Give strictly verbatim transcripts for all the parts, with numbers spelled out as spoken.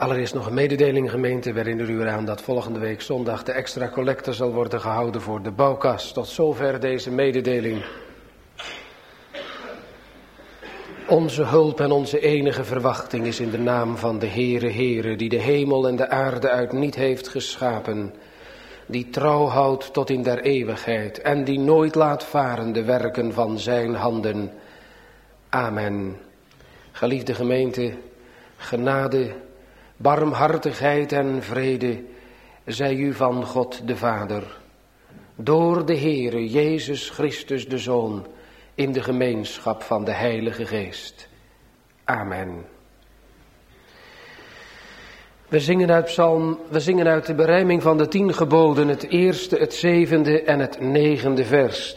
Allereerst nog een mededeling, gemeente. We herinneren u eraan dat volgende week zondag de extra collecte zal worden gehouden voor de bouwkas. Tot zover deze mededeling. Onze hulp en onze enige verwachting is in de naam van de Heere Heere, die de hemel en de aarde uit niet heeft geschapen, die trouw houdt tot in der eeuwigheid en die nooit laat varen de werken van zijn handen. Amen. Geliefde gemeente, genade, barmhartigheid en vrede zij u van God de Vader, door de Heere Jezus Christus de Zoon, in de gemeenschap van de Heilige Geest. Amen. We zingen uit psalm, we zingen uit de berijming van de tien geboden, het eerste, het zevende en het negende vers.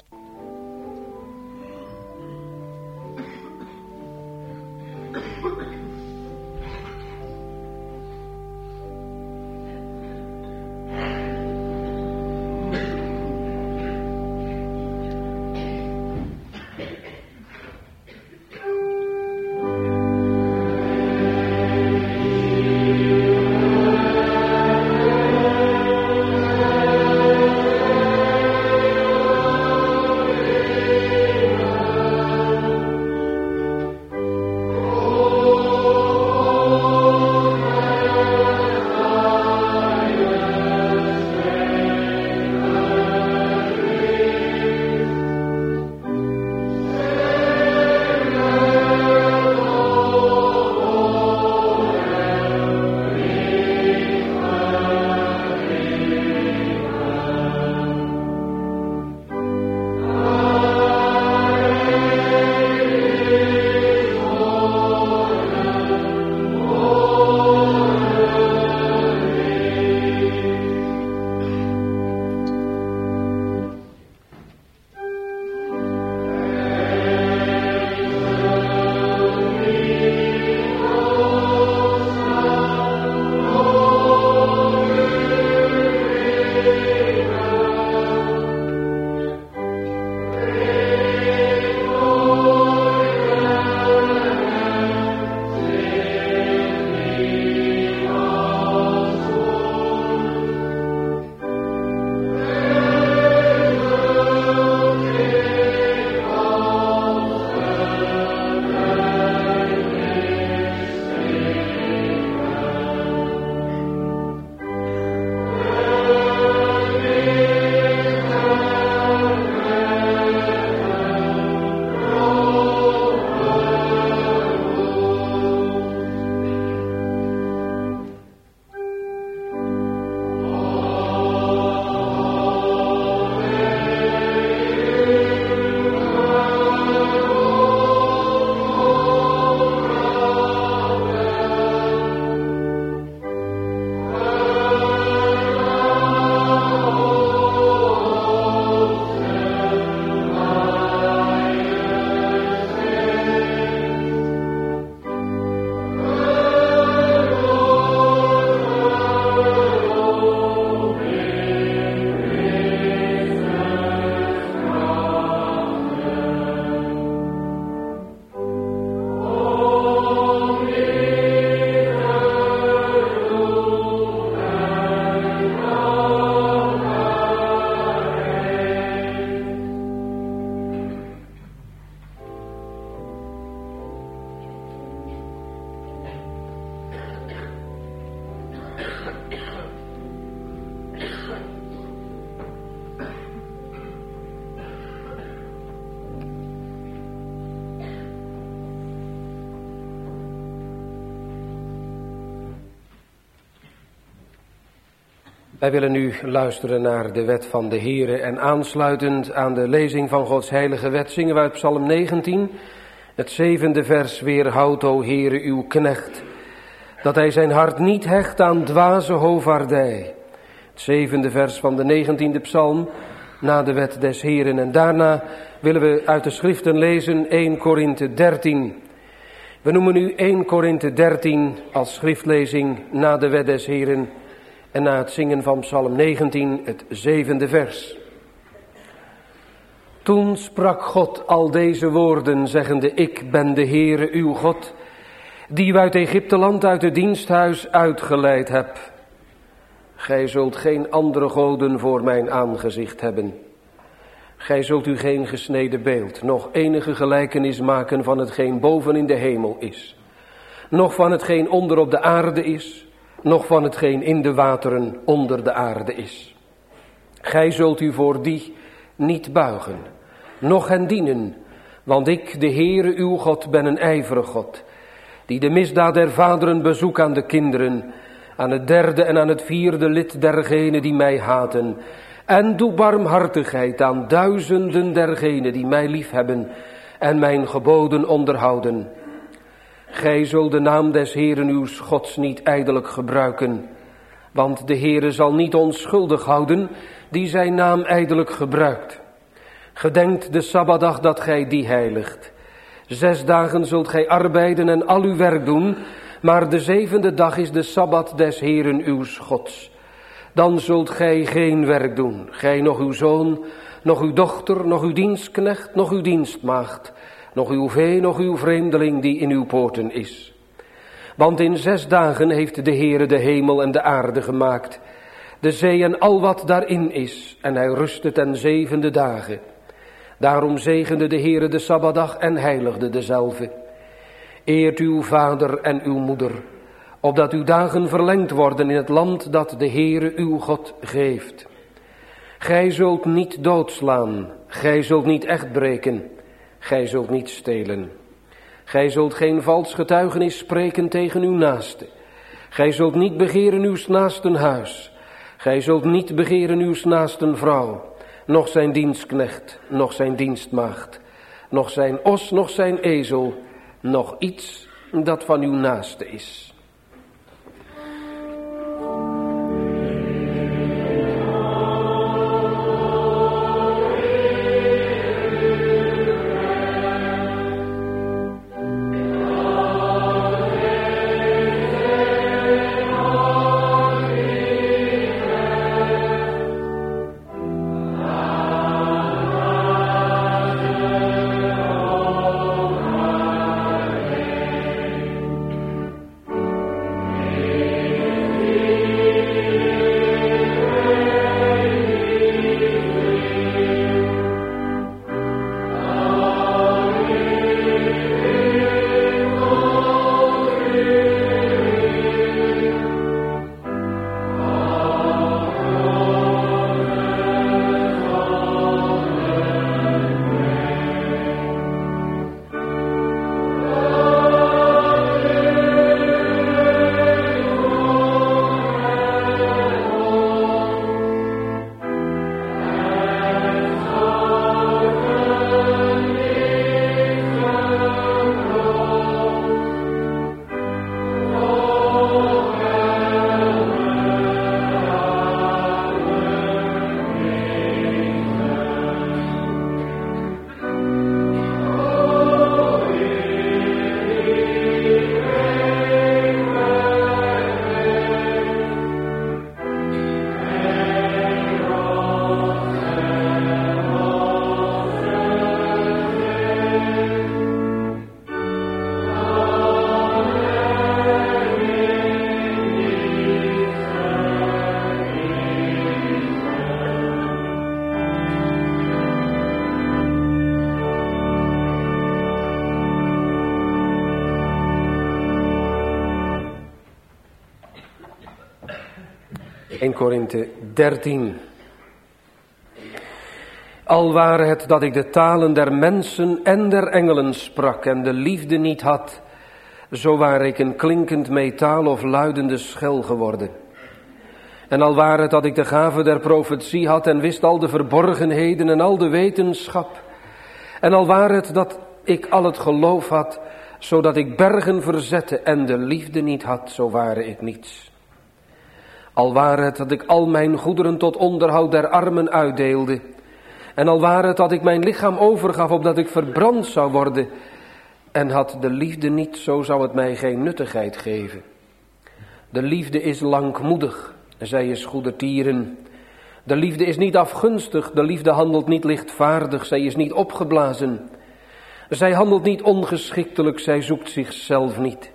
Wij willen nu luisteren naar de wet van de Heere en aansluitend aan de lezing van Gods heilige wet zingen we uit Psalm negentien, het zevende vers: Weerhoud, o Heere, uw knecht, dat hij zijn hart niet hecht aan dwaze hovaardij. Het zevende vers van de negentiende psalm, na de wet des Heeren. En daarna willen we uit de schriften lezen eerste Korinthe dertien. We noemen nu eerste Korinthe dertien als schriftlezing na de wet des Heeren en na het zingen van Psalm negentien, het zevende vers. Toen sprak God al deze woorden, zeggende: Ik ben de Heere uw God, die u uit Egypteland, uit het diensthuis uitgeleid hebt. Gij zult geen andere goden voor mijn aangezicht hebben. Gij zult u geen gesneden beeld, noch enige gelijkenis maken van hetgeen boven in de hemel is, noch van hetgeen onder op de aarde is, noch van hetgeen in de wateren onder de aarde is. Gij zult u voor die niet buigen, noch hen dienen, want ik, de Heere uw God, ben een ijverig God, die de misdaad der vaderen bezoek aan de kinderen, aan het derde en aan het vierde lid dergenen die mij haten, en doe barmhartigheid aan duizenden dergenen die mij liefhebben en mijn geboden onderhouden. Gij zult de naam des Heeren uw Gods niet ijdelijk gebruiken, want de Heere zal niet onschuldig houden die zijn naam ijdelijk gebruikt. Gedenkt de Sabbatdag dat gij die heiligt. Zes dagen zult gij arbeiden en al uw werk doen, maar de zevende dag is de Sabbat des Heeren uw Gods. Dan zult gij geen werk doen, gij nog uw zoon, nog uw dochter, nog uw dienstknecht, nog uw dienstmaagd, nog uw vee, nog uw vreemdeling die in uw poorten is. Want in zes dagen heeft de Heere de hemel en de aarde gemaakt, de zee en al wat daarin is, en hij rustte ten zevende dagen. Daarom zegende de Heere de Sabbatdag en heiligde dezelve. Eert uw vader en uw moeder, opdat uw dagen verlengd worden in het land dat de Heere uw God geeft. Gij zult niet doodslaan, gij zult niet echt breken, gij zult niet stelen. Gij zult geen vals getuigenis spreken tegen uw naaste. Gij zult niet begeren uw naasten huis. Gij zult niet begeren uw naasten vrouw, noch zijn dienstknecht, noch zijn dienstmaagd, noch zijn os, noch zijn ezel, noch iets dat van uw naaste is. eerste Korinthe dertien. Al ware het dat ik de talen der mensen en der engelen sprak en de liefde niet had, zo ware ik een klinkend metaal of luidende schel geworden. En al ware het dat ik de gave der profetie had en wist al de verborgenheden en al de wetenschap. En al ware het dat ik al het geloof had, zodat ik bergen verzette en de liefde niet had, zo ware ik niets. Al ware het dat ik al mijn goederen tot onderhoud der armen uitdeelde. En al ware het dat ik mijn lichaam overgaf, opdat ik verbrand zou worden. En had de liefde niet, zo zou het mij geen nuttigheid geven. De liefde is langmoedig, zij is goedertieren. De liefde is niet afgunstig, de liefde handelt niet lichtvaardig, zij is niet opgeblazen. Zij handelt niet ongeschiktelijk, zij zoekt zichzelf niet.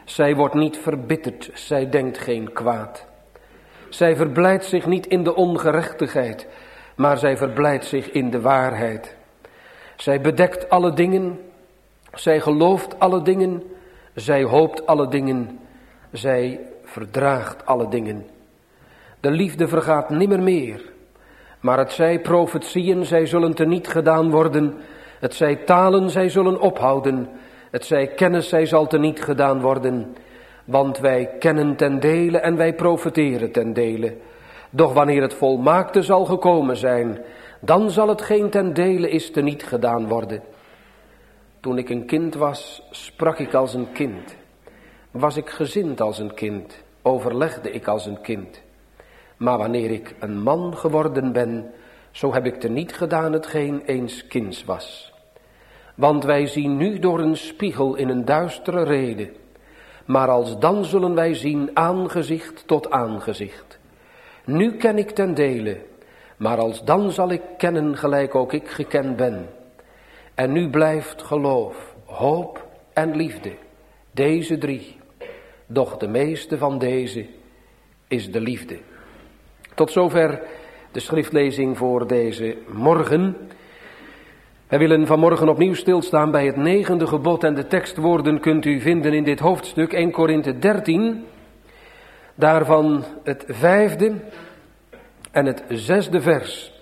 Zij wordt niet verbitterd, zij denkt geen kwaad. Zij verblijdt zich niet in de ongerechtigheid, maar zij verblijdt zich in de waarheid. Zij bedekt alle dingen, zij gelooft alle dingen, zij hoopt alle dingen, zij verdraagt alle dingen. De liefde vergaat nimmer meer, maar het zij profetieën, zij zullen teniet gedaan worden. Het zij talen, zij zullen ophouden. Het zij kennis, zij zal teniet gedaan worden. Want wij kennen ten dele en wij profeteren ten dele. Doch wanneer het volmaakte zal gekomen zijn, dan zal het geen ten dele is teniet gedaan worden. Toen ik een kind was, sprak ik als een kind. Was ik gezind als een kind, overlegde ik als een kind. Maar wanneer ik een man geworden ben, zo heb ik teniet gedaan hetgeen eens kinds was. Want wij zien nu door een spiegel in een duistere rede. Maar alsdan zullen wij zien aangezicht tot aangezicht. Nu ken ik ten dele, maar alsdan zal ik kennen gelijk ook ik gekend ben. En nu blijft geloof, hoop en liefde, deze drie. Doch de meeste van deze is de liefde. Tot zover de schriftlezing voor deze morgen. Wij willen vanmorgen opnieuw stilstaan bij het negende gebod en de tekstwoorden kunt u vinden in dit hoofdstuk, Eerste Korinthe dertien. Daarvan het vijfde en het zesde vers.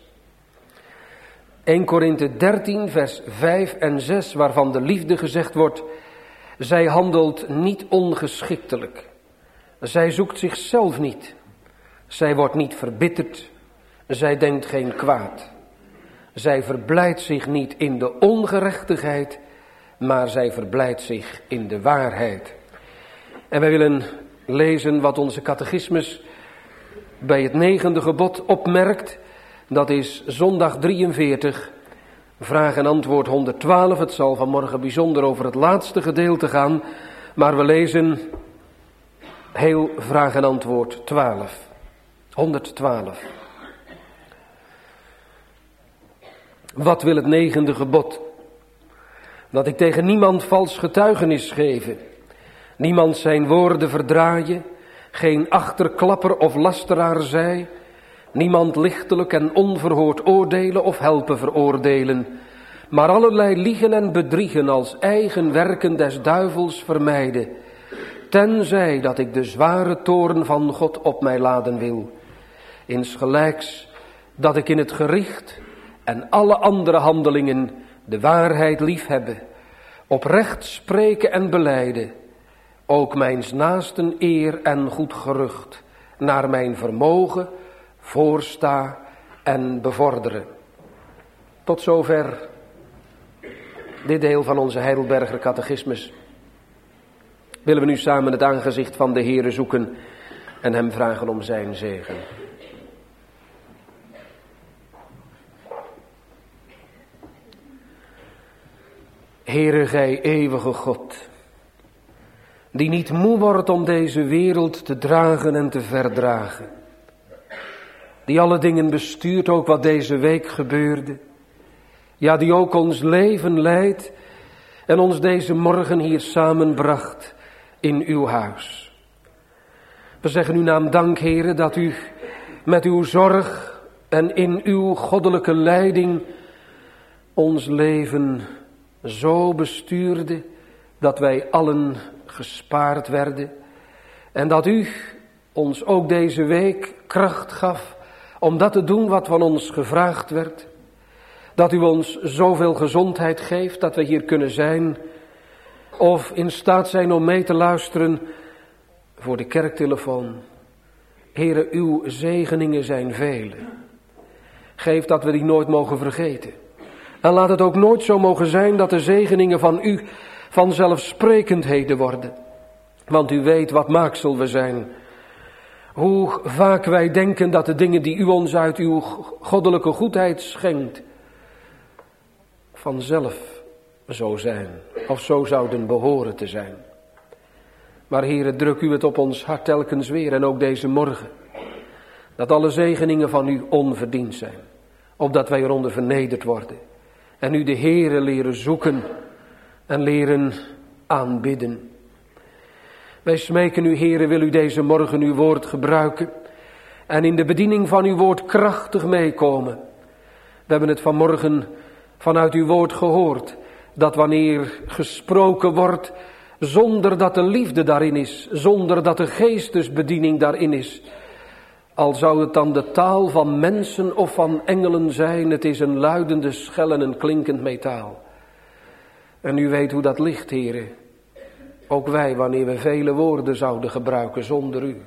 Eerste Korinthe dertien vers vijf en zes, waarvan de liefde gezegd wordt: zij handelt niet ongeschiktelijk. Zij zoekt zichzelf niet. Zij wordt niet verbitterd. Zij denkt geen kwaad. Zij verblijdt zich niet in de ongerechtigheid, maar zij verblijdt zich in de waarheid. En wij willen lezen wat onze catechismus bij het negende gebod opmerkt. Dat is zondag drieënveertig, vraag en antwoord honderdtwaalf. Het zal vanmorgen bijzonder over het laatste gedeelte gaan, maar we lezen heel vraag en antwoord twaalf. honderdtwaalf. Wat wil het negende gebod? Dat ik tegen niemand vals getuigenis geef, niemand zijn woorden verdraaien, geen achterklapper of lasteraar zij, niemand lichtelijk en onverhoord oordelen of helpen veroordelen, maar allerlei liegen en bedriegen als eigen werken des duivels vermijden, tenzij dat ik de zware toorn van God op mij laden wil. Insgelijks dat ik in het gericht en alle andere handelingen de waarheid liefhebben, oprecht spreken en belijden, ook mijns naasten eer en goed gerucht, naar mijn vermogen voorsta en bevorderen. Tot zover dit deel van onze Heidelberger catechismus. Willen we nu samen het aangezicht van de Heere zoeken en hem vragen om zijn zegen. Heere, gij eeuwige God, die niet moe wordt om deze wereld te dragen en te verdragen, die alle dingen bestuurt, ook wat deze week gebeurde, ja, die ook ons leven leidt en ons deze morgen hier samenbracht in uw huis. We zeggen uw naam dank, Heere, dat u met uw zorg en in uw goddelijke leiding ons leven zo bestuurde dat wij allen gespaard werden en dat u ons ook deze week kracht gaf om dat te doen wat van ons gevraagd werd. Dat u ons zoveel gezondheid geeft dat we hier kunnen zijn of in staat zijn om mee te luisteren voor de kerktelefoon. Heere, uw zegeningen zijn vele. Geef dat we die nooit mogen vergeten. En laat het ook nooit zo mogen zijn dat de zegeningen van u vanzelfsprekendheden worden. Want u weet wat maaksel we zijn. Hoe vaak wij denken dat de dingen die u ons uit uw goddelijke goedheid schenkt, vanzelf zo zijn. Of zo zouden behoren te zijn. Maar Heere, druk u het op ons hart telkens weer en ook deze morgen. Dat alle zegeningen van u onverdiend zijn. Opdat wij eronder vernederd worden. En u de Heere leren zoeken en leren aanbidden. Wij smeken u, Heere, wil u deze morgen uw woord gebruiken en in de bediening van uw woord krachtig meekomen. We hebben het vanmorgen vanuit uw woord gehoord, dat wanneer gesproken wordt, zonder dat de liefde daarin is, zonder dat de geestesbediening daarin is, al zou het dan de taal van mensen of van engelen zijn, het is een luidende schel en een klinkend metaal. En u weet hoe dat ligt, Heere. Ook wij, wanneer we vele woorden zouden gebruiken zonder u,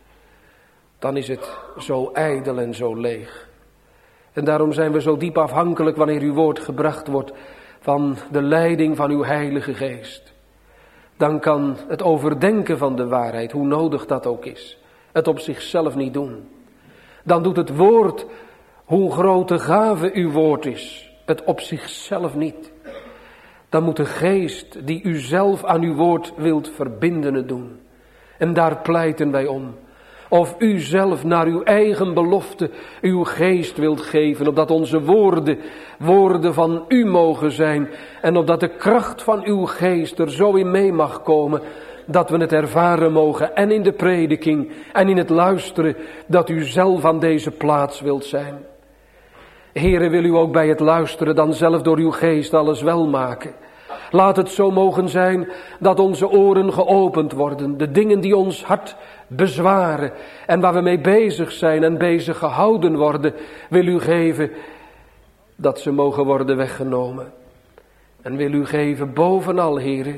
dan is het zo ijdel en zo leeg. En daarom zijn we zo diep afhankelijk wanneer uw woord gebracht wordt van de leiding van uw Heilige Geest. Dan kan het overdenken van de waarheid, hoe nodig dat ook is, het op zichzelf niet doen. Dan doet het woord, hoe grote gave uw woord is, het op zichzelf niet. Dan moet de geest die u zelf aan uw woord wilt verbinden het doen. En daar pleiten wij om. Of u zelf naar uw eigen belofte uw geest wilt geven, opdat onze woorden, woorden van u mogen zijn. En opdat de kracht van uw geest er zo in mee mag komen, dat we het ervaren mogen en in de prediking en in het luisteren, dat u zelf aan deze plaats wilt zijn. Heere, wil u ook bij het luisteren dan zelf door uw geest alles wel maken. Laat het zo mogen zijn dat onze oren geopend worden, de dingen die ons hart bezwaren en waar we mee bezig zijn en bezig gehouden worden, wil u geven dat ze mogen worden weggenomen. En wil u geven bovenal, Heere,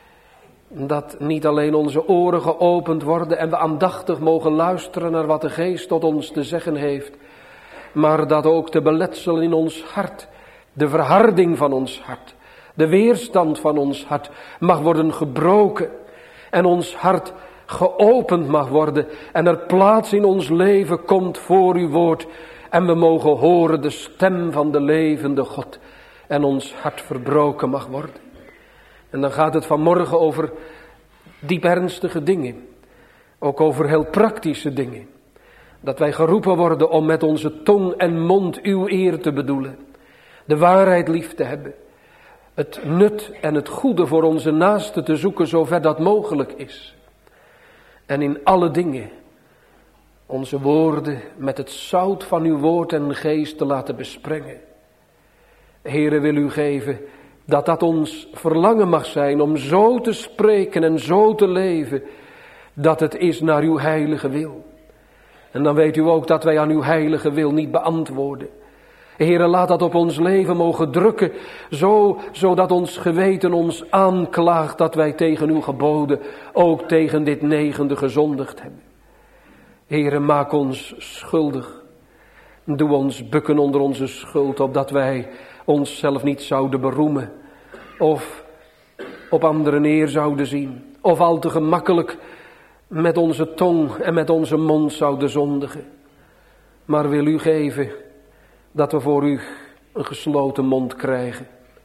dat niet alleen onze oren geopend worden en we aandachtig mogen luisteren naar wat de Geest tot ons te zeggen heeft, maar dat ook de beletselen in ons hart, de verharding van ons hart, de weerstand van ons hart mag worden gebroken en ons hart geopend mag worden en er plaats in ons leven komt voor uw woord en we mogen horen de stem van de levende God en ons hart verbroken mag worden. En dan gaat het vanmorgen over diep ernstige dingen, ook over heel praktische dingen. Dat wij geroepen worden om met onze tong en mond uw eer te bedoelen, de waarheid lief te hebben, het nut en het goede voor onze naasten te zoeken zover dat mogelijk is. En in alle dingen onze woorden met het zout van uw woord en geest te laten besprengen. Heere, wil u geven dat dat ons verlangen mag zijn om zo te spreken en zo te leven, dat het is naar uw heilige wil. En dan weet u ook dat wij aan uw heilige wil niet beantwoorden. Heere, laat dat op ons leven mogen drukken, zo, zodat ons geweten ons aanklaagt dat wij tegen uw geboden, ook tegen dit negende gezondigd hebben. Heere, maak ons schuldig. Doe ons bukken onder onze schuld, opdat wij onszelf niet zouden beroemen, of op anderen neer zouden zien, of al te gemakkelijk met onze tong en met onze mond zouden zondigen. Maar wil u geven dat we voor u een gesloten mond krijgen.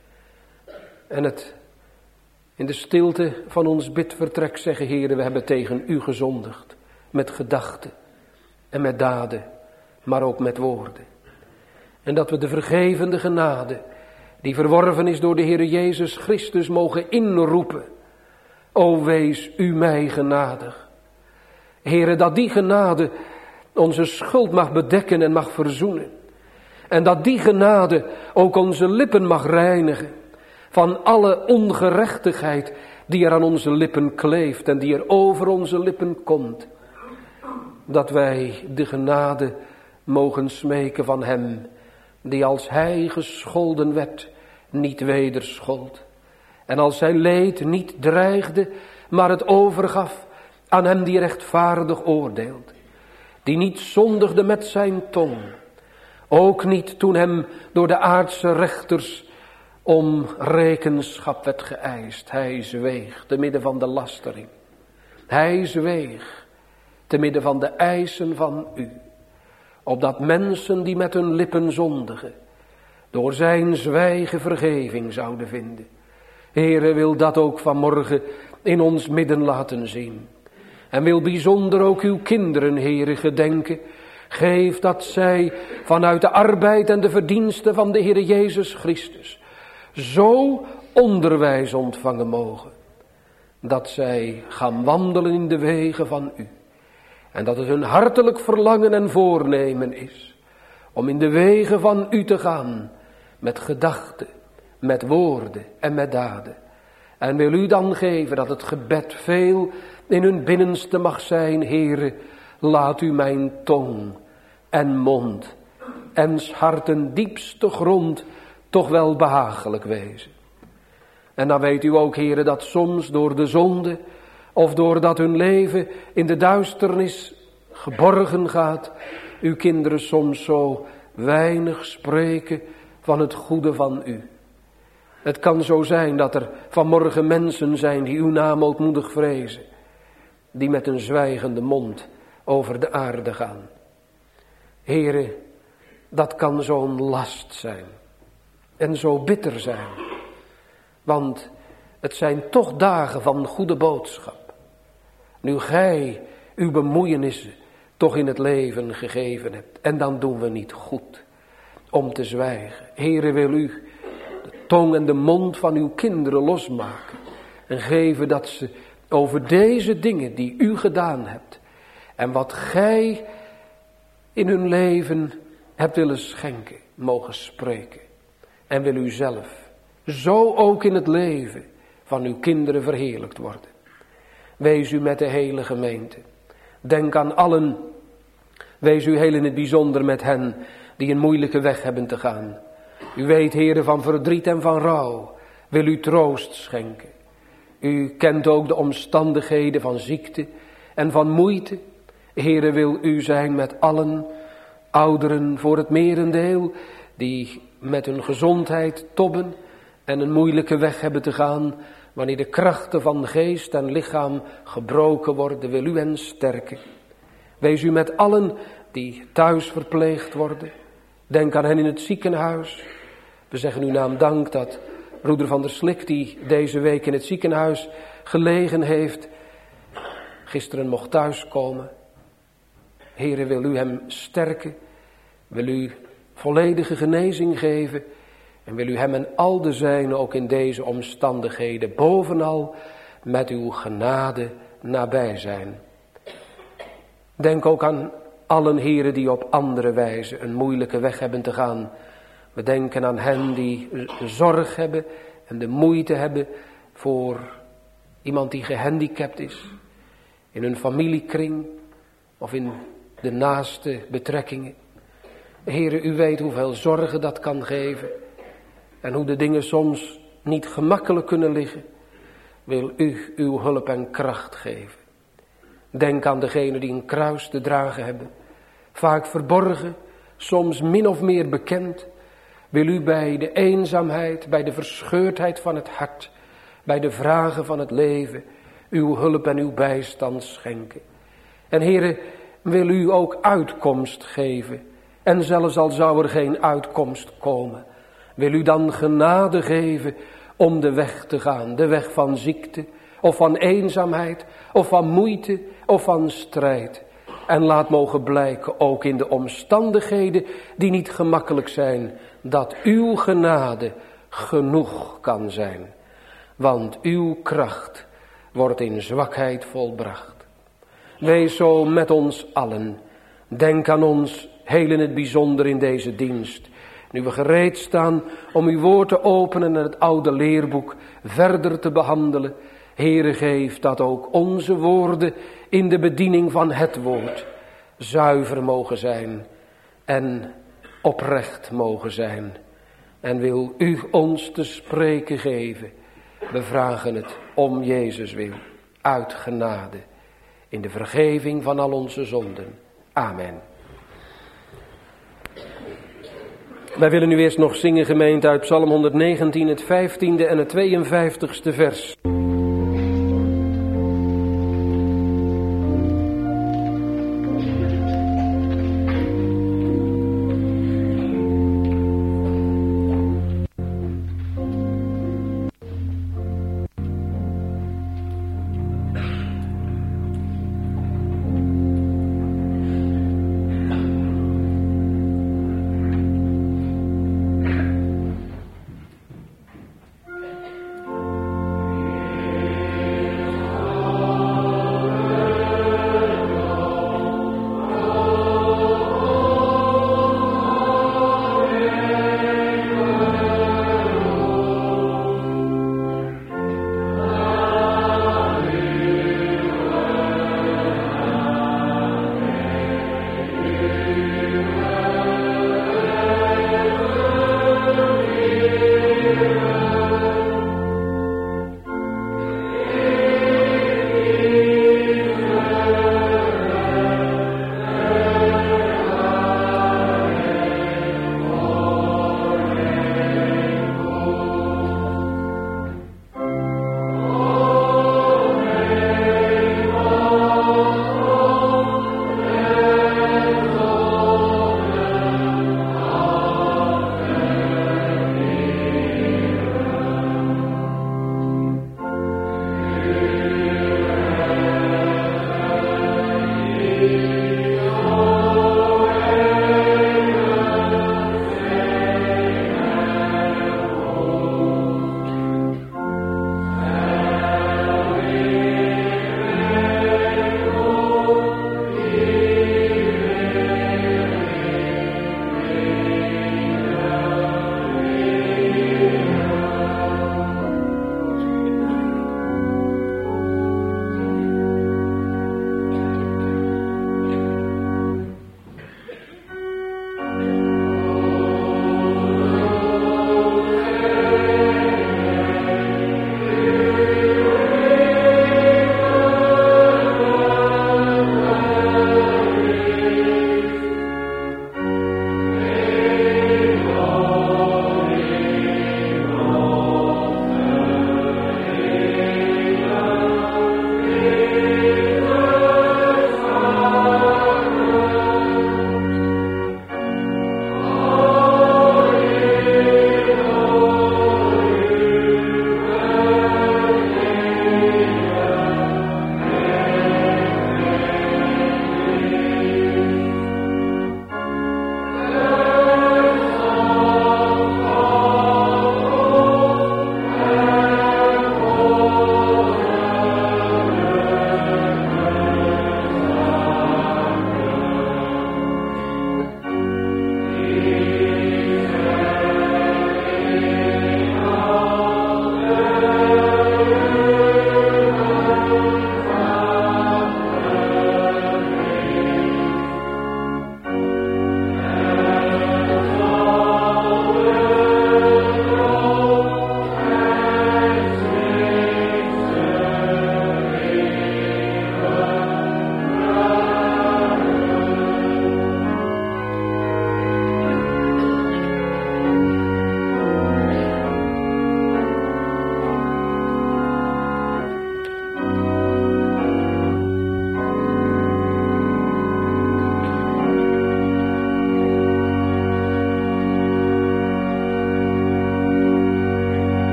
En het in de stilte van ons bidvertrek zeggen, Heere, we hebben tegen u gezondigd. Met gedachten en met daden, maar ook met woorden. En dat we de vergevende genade, die verworven is door de Heere Jezus Christus, mogen inroepen. O, wees u mij genadig. Heere, dat die genade onze schuld mag bedekken en mag verzoenen. En dat die genade ook onze lippen mag reinigen van alle ongerechtigheid die er aan onze lippen kleeft en die er over onze lippen komt. Dat wij de genade mogen smeken van hem, die als hij gescholden werd, niet wederschold. En als zijn leed niet dreigde, maar het overgaf aan hem die rechtvaardig oordeelt. Die niet zondigde met zijn tong. Ook niet toen hem door de aardse rechters om rekenschap werd geëist. Hij zweeg te midden van de lastering. Hij zweeg te midden van de eisen van u. Opdat mensen die met hun lippen zondigen, door zijn zwijgen vergeving zouden vinden. Heere, wil dat ook vanmorgen in ons midden laten zien. En wil bijzonder ook uw kinderen, Heere, gedenken. Geef dat zij vanuit de arbeid en de verdiensten van de Heere Jezus Christus zo onderwijs ontvangen mogen. dat zij gaan wandelen in de wegen van u. En dat het hun hartelijk verlangen en voornemen is om in de wegen van u te gaan, met gedachten, met woorden en met daden. En wil u dan geven dat het gebed veel in hun binnenste mag zijn, Heere, laat u mijn tong en mond en 's harten diepste grond toch wel behagelijk wezen. En dan weet u ook, Heere, dat soms door de zonde of doordat hun leven in de duisternis geborgen gaat, uw kinderen soms zo weinig spreken van het goede van u. Het kan zo zijn dat er vanmorgen mensen zijn die uw naam ootmoedig vrezen, die met een zwijgende mond over de aarde gaan. Heere, dat kan zo'n last zijn en zo bitter zijn, want het zijn toch dagen van goede boodschap. Nu gij uw bemoeienissen toch in het leven gegeven hebt, en dan doen we niet goed om te zwijgen. Heere, wil u de tong en de mond van uw kinderen losmaken en geven dat ze over deze dingen die u gedaan hebt en wat gij in hun leven hebt willen schenken, mogen spreken. En wil u zelf zo ook in het leven van uw kinderen verheerlijkt worden. Wees u met de hele gemeente. Denk aan allen. Wees u heel in het bijzonder met hen die een moeilijke weg hebben te gaan. U weet, Heere, van verdriet en van rouw wil u troost schenken. U kent ook de omstandigheden van ziekte en van moeite. Heere, wil u zijn met allen, ouderen voor het merendeel, die met hun gezondheid tobben en een moeilijke weg hebben te gaan. Wanneer de krachten van geest en lichaam gebroken worden, wil u hen sterken. Wees u met allen die thuis verpleegd worden. Denk aan hen in het ziekenhuis. We zeggen uw naam dank dat broeder Van der Slik, die deze week in het ziekenhuis gelegen heeft, gisteren mocht thuiskomen. Heere, wil u hem sterken, wil u volledige genezing geven en wil u hem en al de zijnen ook in deze omstandigheden bovenal met uw genade nabij zijn. Denk ook aan allen, heren, die op andere wijze een moeilijke weg hebben te gaan. We denken aan hen die zorg hebben en de moeite hebben voor iemand die gehandicapt is. In hun familiekring of in de naaste betrekkingen. Heren, u weet hoeveel zorgen dat kan geven. En hoe de dingen soms niet gemakkelijk kunnen liggen. Wil u uw hulp en kracht geven. Denk aan degenen die een kruis te dragen hebben. Vaak verborgen, soms min of meer bekend. Wil u bij de eenzaamheid, bij de verscheurdheid van het hart, bij de vragen van het leven, uw hulp en uw bijstand schenken. En Heere, wil u ook uitkomst geven. En zelfs al zou er geen uitkomst komen, wil u dan genade geven om de weg te gaan. De weg van ziekte, of van eenzaamheid, of van moeite, of van strijd. En laat mogen blijken, ook in de omstandigheden die niet gemakkelijk zijn, dat uw genade genoeg kan zijn. Want uw kracht wordt in zwakheid volbracht. Wees zo met ons allen. Denk aan ons heel in het bijzonder in deze dienst. Nu we gereed staan om uw woord te openen en het oude leerboek verder te behandelen. Heere, geef dat ook onze woorden in de bediening van het woord zuiver mogen zijn en oprecht mogen zijn. En wil u ons te spreken geven. We vragen het om Jezus wil, uit genade, in de vergeving van al onze zonden. Amen. Wij willen nu eerst nog zingen, gemeente, uit Psalm honderdnegentien, het vijftiende en het tweeënvijftigste vers.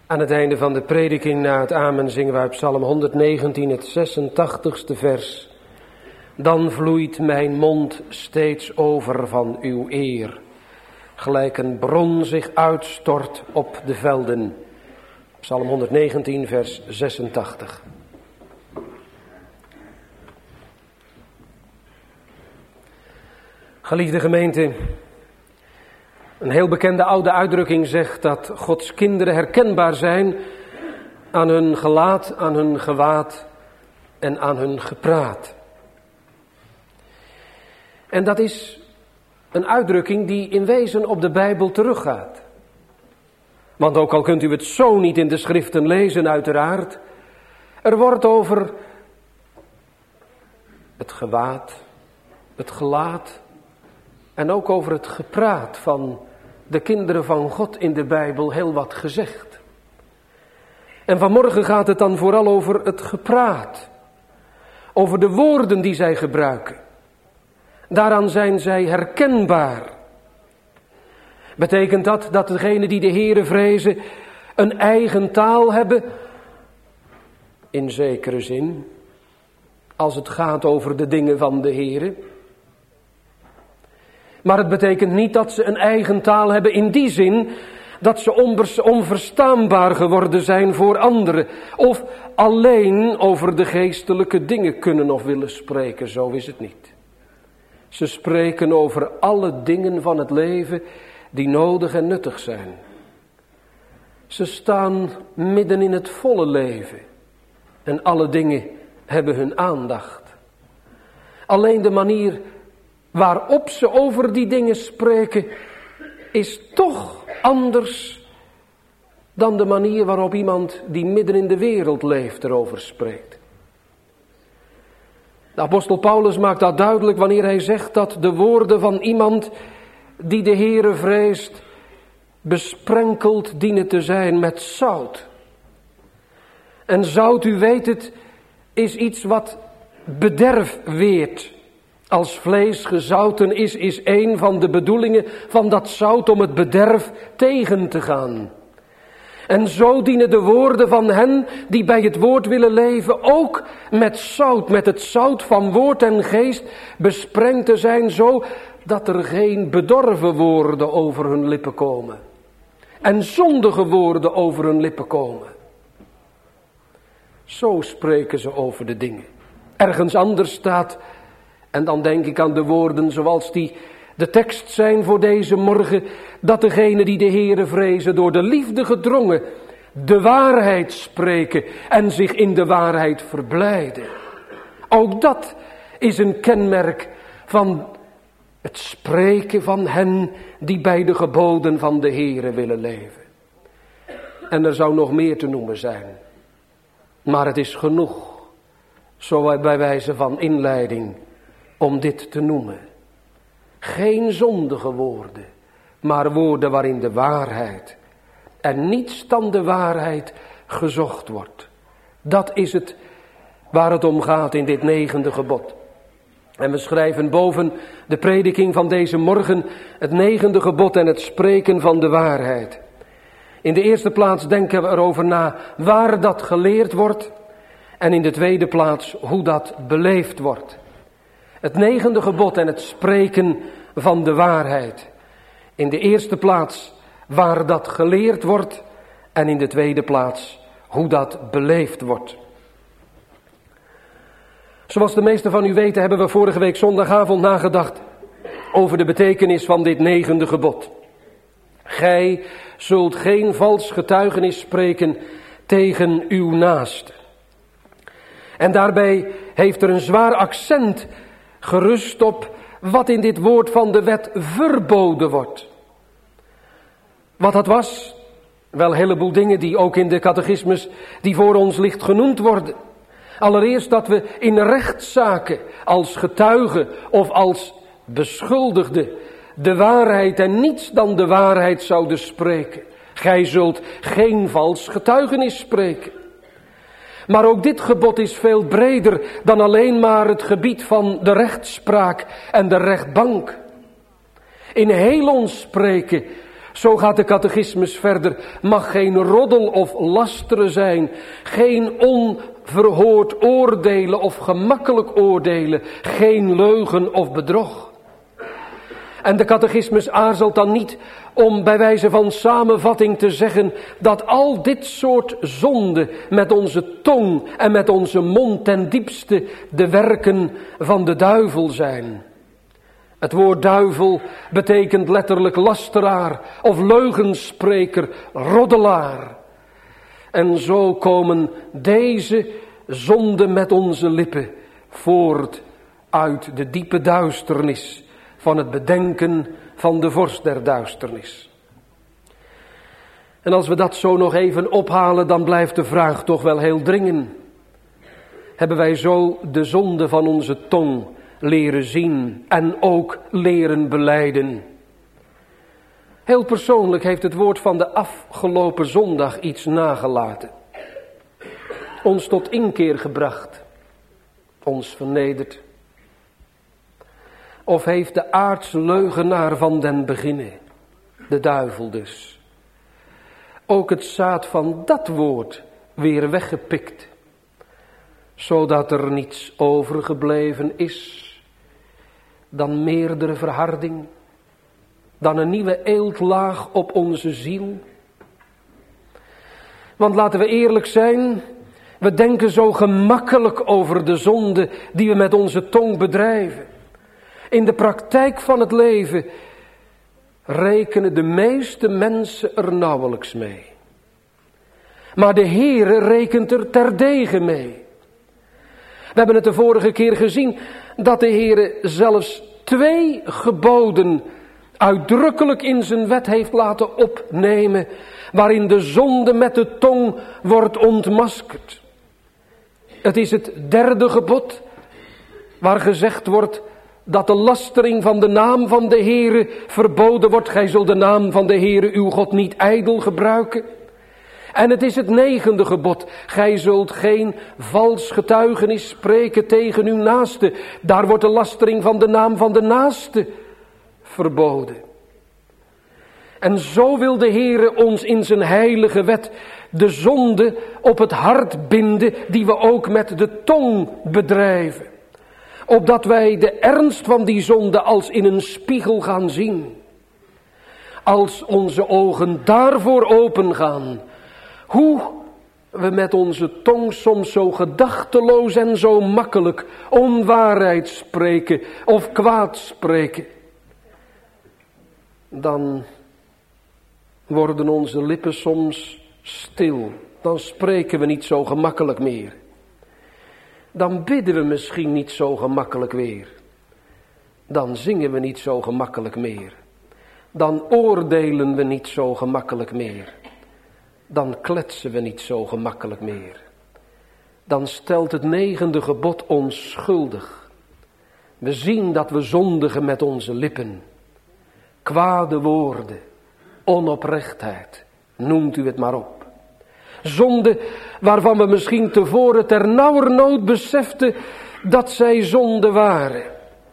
Aan het einde van de prediking na het amen zingen wij op Psalm honderdnegentien het zesentachtigste vers. Dan vloeit mijn mond steeds over van uw eer, gelijk een bron zich uitstort op de velden. Psalm honderdnegentien vers zesentachtig. Geliefde gemeente, een heel bekende oude uitdrukking zegt dat Gods kinderen herkenbaar zijn aan hun gelaat, aan hun gewaad en aan hun gepraat. En dat is een uitdrukking die in wezen op de Bijbel teruggaat. Want ook al kunt u het zo niet in de schriften lezen uiteraard, er wordt over het gewaad, het gelaat en ook over het gepraat van de kinderen van God in de Bijbel heel wat gezegd. En vanmorgen gaat het dan vooral over het gepraat. Over de woorden die zij gebruiken. Daaraan zijn zij herkenbaar. Betekent dat dat degenen die de Heere vrezen een eigen taal hebben? In zekere zin. Als het gaat over de dingen van de Heere. Maar het betekent niet dat ze een eigen taal hebben in die zin dat ze onverstaanbaar geworden zijn voor anderen. Of alleen over de geestelijke dingen kunnen of willen spreken. Zo is het niet. Ze spreken over alle dingen van het leven die nodig en nuttig zijn. Ze staan midden in het volle leven. En alle dingen hebben hun aandacht. Alleen de manier waarop ze over die dingen spreken is toch anders dan de manier waarop iemand die midden in de wereld leeft erover spreekt. De apostel Paulus maakt dat duidelijk wanneer hij zegt dat de woorden van iemand die de Heere vreest besprenkeld dienen te zijn met zout. En zout, u weet het, is iets wat bederf weert. Als vlees gezouten is, is een van de bedoelingen van dat zout om het bederf tegen te gaan. En zo dienen de woorden van hen die bij het woord willen leven ook met zout, met het zout van woord en geest besprengd te zijn, zo dat er geen bedorven woorden over hun lippen komen. En zondige woorden over hun lippen komen. Zo spreken ze over de dingen. Ergens anders staat, en dan denk ik aan de woorden zoals die de tekst zijn voor deze morgen, dat degenen die de Heere vrezen door de liefde gedrongen de waarheid spreken en zich in de waarheid verblijden. Ook dat is een kenmerk van het spreken van hen die bij de geboden van de Heere willen leven. En er zou nog meer te noemen zijn. Maar het is genoeg, zo bij wijze van inleiding, om dit te noemen. Geen zondige woorden, maar woorden waarin de waarheid en niets dan de waarheid gezocht wordt. Dat is het waar het om gaat in dit negende gebod. En we schrijven boven de prediking van deze morgen het negende gebod en het spreken van de waarheid. In de eerste plaats denken we erover na waar dat geleerd wordt en in de tweede plaats hoe dat beleefd wordt. Het negende gebod en het spreken van de waarheid. In de eerste plaats waar dat geleerd wordt en in de tweede plaats hoe dat beleefd wordt. Zoals de meesten van u weten hebben we vorige week zondagavond nagedacht over de betekenis van dit negende gebod. Gij zult geen vals getuigenis spreken tegen uw naaste. En daarbij heeft er een zwaar accent gerust op wat in dit woord van de wet verboden wordt. Wat dat was? Wel een heleboel dingen die ook in de catechismus die voor ons ligt genoemd worden. Allereerst dat we in rechtszaken als getuige of als beschuldigde de waarheid en niets dan de waarheid zouden spreken. Gij zult geen vals getuigenis spreken. Maar ook dit gebod is veel breder dan alleen maar het gebied van de rechtspraak en de rechtbank. In heel ons spreken Zo gaat de catechismus verder. Mag geen roddel of lasteren zijn. Geen onverhoord oordelen of gemakkelijk oordelen. Geen leugen of bedrog. En de catechismus aarzelt dan niet om bij wijze van samenvatting te zeggen dat al dit soort zonden met onze tong en met onze mond ten diepste de werken van de duivel zijn. Het woord duivel betekent letterlijk lasteraar of leugenspreker, roddelaar. En zo komen deze zonden met onze lippen voort uit de diepe duisternis van het bedenken van de vorst der duisternis. En als we dat zo nog even ophalen, dan blijft de vraag toch wel heel dringen. Hebben wij zo de zonde van onze tong leren zien en ook leren belijden? Heel persoonlijk heeft het woord van de afgelopen zondag iets nagelaten. Ons tot inkeer gebracht. Ons vernederd. Of heeft de aardse leugenaar van den beginne, de duivel dus, ook het zaad van dat woord weer weggepikt, zodat er niets overgebleven is dan meerdere verharding, dan een nieuwe eeltlaag op onze ziel? Want laten we eerlijk zijn, we denken zo gemakkelijk over de zonde die we met onze tong bedrijven. In de praktijk van het leven rekenen de meeste mensen er nauwelijks mee. Maar de Heere rekent er terdege mee. We hebben het de vorige keer gezien dat de Heere zelfs twee geboden uitdrukkelijk in zijn wet heeft laten opnemen, waarin de zonde met de tong wordt ontmaskerd. Het is het derde gebod, waar gezegd wordt dat de lastering van de naam van de Heere verboden wordt. Gij zult de naam van de Heere uw God niet ijdel gebruiken. En het is het negende gebod. Gij zult geen vals getuigenis spreken tegen uw naaste. Daar wordt de lastering van de naam van de naaste verboden. En zo wil de Heere ons in zijn heilige wet de zonde op het hart binden die we ook met de tong bedrijven. Opdat wij de ernst van die zonde als in een spiegel gaan zien. Als onze ogen daarvoor open gaan. Hoe we met onze tong soms zo gedachteloos en zo makkelijk onwaarheid spreken of kwaad spreken. Dan worden onze lippen soms stil. Dan spreken we niet zo gemakkelijk meer. Dan bidden we misschien niet zo gemakkelijk weer. Dan zingen we niet zo gemakkelijk meer. Dan oordelen we niet zo gemakkelijk meer. Dan kletsen we niet zo gemakkelijk meer. Dan stelt het negende gebod ons schuldig. We zien dat we zondigen met onze lippen. Kwade woorden, onoprechtheid, noemt u het maar op. Zonde waarvan we misschien tevoren ternauwernood beseften dat zij zonde waren.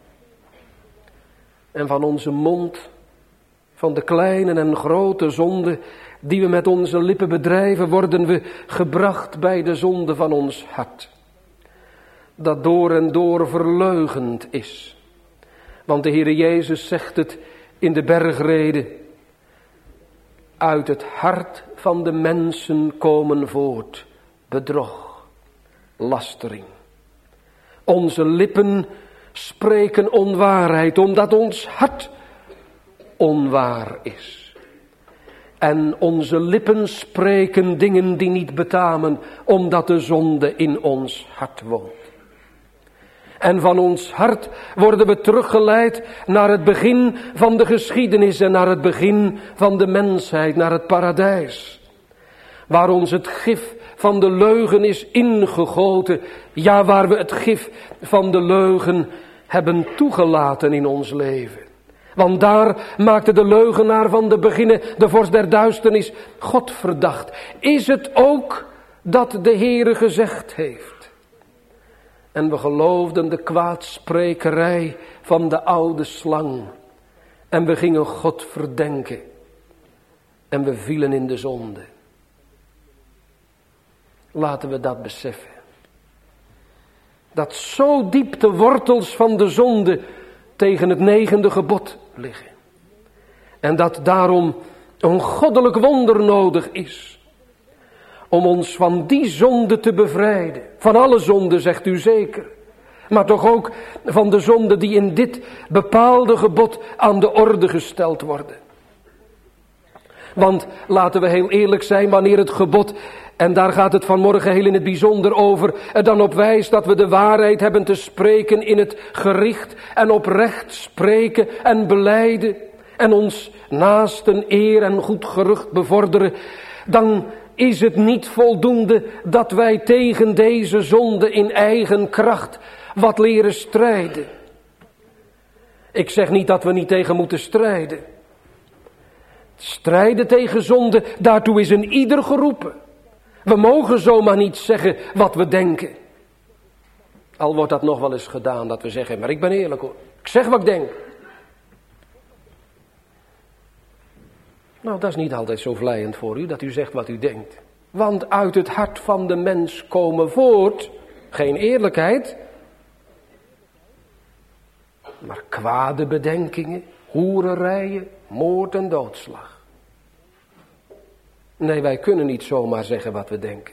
En van onze mond, van de kleine en grote zonde die we met onze lippen bedrijven, worden we gebracht bij de zonde van ons hart. Dat door en door verleugend is. Want de Heere Jezus zegt het in de bergrede. Uit het hart van de mensen komen voort bedrog, lastering. Onze lippen spreken onwaarheid, omdat ons hart onwaar is. En onze lippen spreken dingen die niet betamen, omdat de zonde in ons hart woont. En van ons hart worden we teruggeleid naar het begin van de geschiedenis en naar het begin van de mensheid, naar het paradijs. Waar ons het gif van de leugen is ingegoten. Ja, waar we het gif van de leugen hebben toegelaten in ons leven. Want daar maakte de leugenaar van de beginnen, de vorst der duisternis, God verdacht. Is het ook dat de Heere gezegd heeft? En we geloofden de kwaadsprekerij van de oude slang. En we gingen God verdenken. en we vielen in de zonde. Laten we dat beseffen. Dat zo diep de wortels van de zonde tegen het negende gebod liggen. En dat daarom een goddelijk wonder nodig is. Om ons van die zonde te bevrijden. Van alle zonden, zegt u zeker. Maar toch ook van de zonden die in dit bepaalde gebod aan de orde gesteld worden. Want laten we heel eerlijk zijn, wanneer het gebod, en daar gaat het vanmorgen heel in het bijzonder over, er dan op wijst dat we de waarheid hebben te spreken in het gericht en oprecht spreken en belijden en ons naasten eer en goed gerucht bevorderen, dan is het niet voldoende dat wij tegen deze zonde in eigen kracht wat leren strijden. Ik zeg niet dat we niet tegen moeten strijden. Strijden tegen zonde, daartoe is een ieder geroepen. We mogen zomaar niet zeggen wat we denken. Al wordt dat nog wel eens gedaan, dat we zeggen, maar ik ben eerlijk hoor. Ik zeg wat ik denk. Nou, dat is niet altijd zo vleiend voor u, dat u zegt wat u denkt. Want uit het hart van de mens komen voort, geen eerlijkheid, maar kwade bedenkingen, hoererijen, moord en doodslag. Nee, wij kunnen niet zomaar zeggen wat we denken.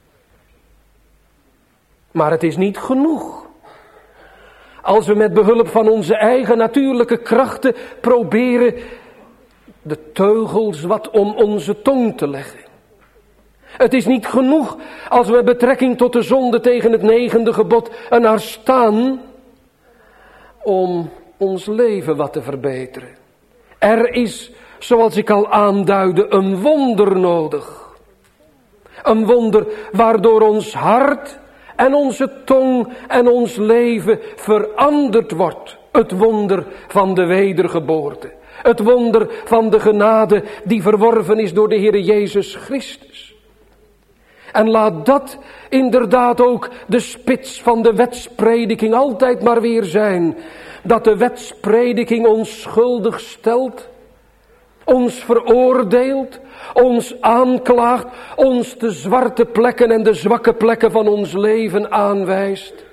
Maar het is niet genoeg. Als we met behulp van onze eigen natuurlijke krachten proberen de teugels wat om onze tong te leggen. Het is niet genoeg als we met betrekking tot de zonde tegen het negende gebod ernaar staan om ons leven wat te verbeteren. Er is, zoals ik al aanduidde, een wonder nodig. Een wonder waardoor ons hart en onze tong en ons leven veranderd wordt. Het wonder van de wedergeboorte. Het wonder van de genade die verworven is door de Heer Jezus Christus. En laat dat inderdaad ook de spits van de wetsprediking altijd maar weer zijn. Dat de wetsprediking ons schuldig stelt, ons veroordeelt, ons aanklaagt, ons de zwarte plekken en de zwakke plekken van ons leven aanwijst.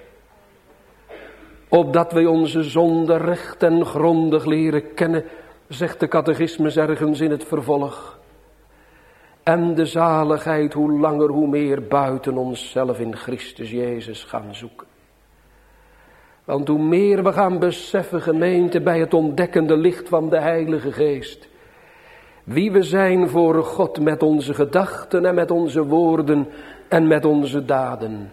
Opdat wij onze zonde recht en grondig leren kennen, zegt de catechismus ergens in het vervolg. En de zaligheid hoe langer hoe meer buiten onszelf in Christus Jezus gaan zoeken. Want hoe meer we gaan beseffen, gemeente, bij het ontdekkende licht van de Heilige Geest, wie we zijn voor God met onze gedachten en met onze woorden en met onze daden.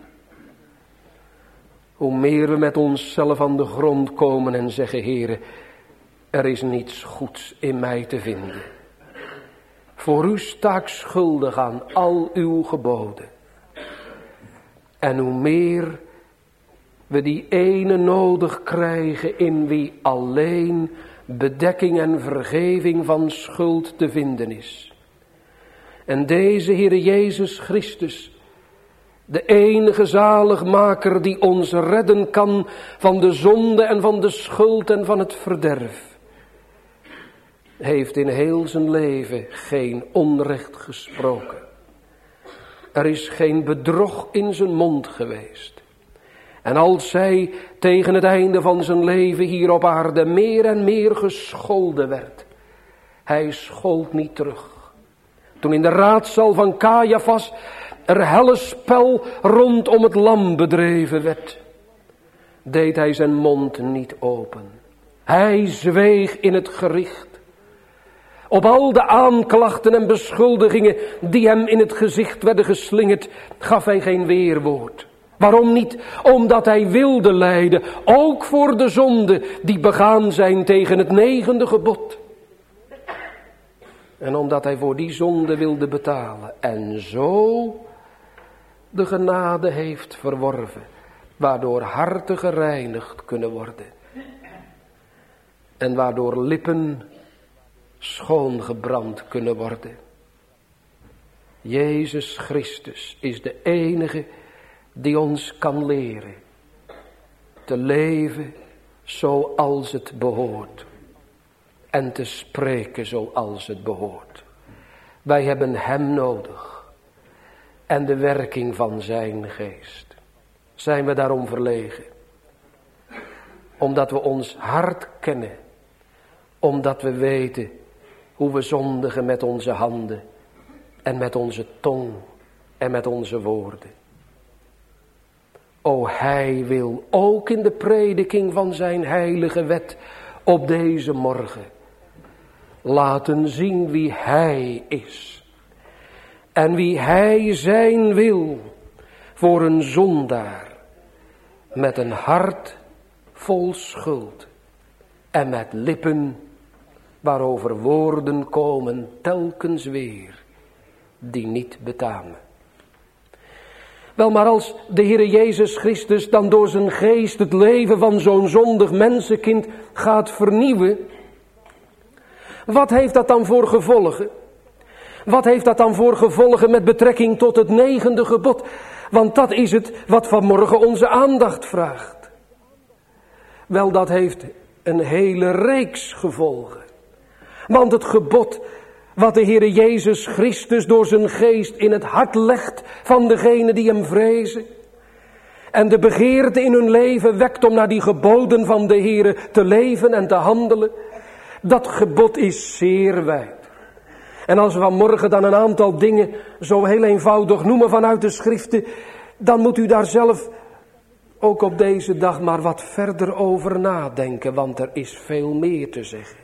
Hoe meer we met onszelf aan de grond komen en zeggen, Heere, er is niets goeds in mij te vinden. Voor u sta ik schuldig aan al uw geboden. En hoe meer we die ene nodig krijgen in wie alleen bedekking en vergeving van schuld te vinden is. En deze Heere Jezus Christus, de enige zaligmaker die ons redden kan van de zonde en van de schuld en van het verderf, heeft in heel zijn leven geen onrecht gesproken. Er is geen bedrog in zijn mond geweest. En als hij tegen het einde van zijn leven hier op aarde meer en meer gescholden werd, hij schold niet terug. Toen in de raadzaal van Caiaphas er helle spel rondom het lam bedreven werd, deed hij zijn mond niet open. Hij zweeg in het gericht. Op al de aanklachten en beschuldigingen die hem in het gezicht werden geslingerd, gaf hij geen weerwoord. Waarom niet? Omdat hij wilde lijden, ook voor de zonden die begaan zijn tegen het negende gebod. En omdat hij voor die zonde wilde betalen en zo de genade heeft verworven, waardoor harten gereinigd kunnen worden. En waardoor lippen schoongebrand kunnen worden. Jezus Christus is de enige die ons kan leren te leven zoals het behoort en te spreken zoals het behoort. Wij hebben hem nodig en de werking van zijn geest. Zijn we daarom verlegen? Omdat we ons hart kennen. Omdat we weten hoe we zondigen met onze handen en met onze tong en met onze woorden. O, hij wil ook in de prediking van zijn heilige wet op deze morgen laten zien wie hij is. En wie hij zijn wil voor een zondaar met een hart vol schuld en met lippen waarover woorden komen telkens weer die niet betamen. Wel, maar als de Heere Jezus Christus dan door zijn geest het leven van zo'n zondig mensenkind gaat vernieuwen, wat heeft dat dan voor gevolgen? Wat heeft dat dan voor gevolgen met betrekking tot het negende gebod? Want dat is het wat vanmorgen onze aandacht vraagt. Wel, dat heeft een hele reeks gevolgen. Want het gebod wat de Heere Jezus Christus door zijn geest in het hart legt van degenen die hem vrezen. En de begeerte in hun leven wekt om naar die geboden van de Heere te leven en te handelen. Dat gebod is zeer wijd. En als we vanmorgen dan een aantal dingen zo heel eenvoudig noemen vanuit de schriften, dan moet u daar zelf ook op deze dag maar wat verder over nadenken, want er is veel meer te zeggen.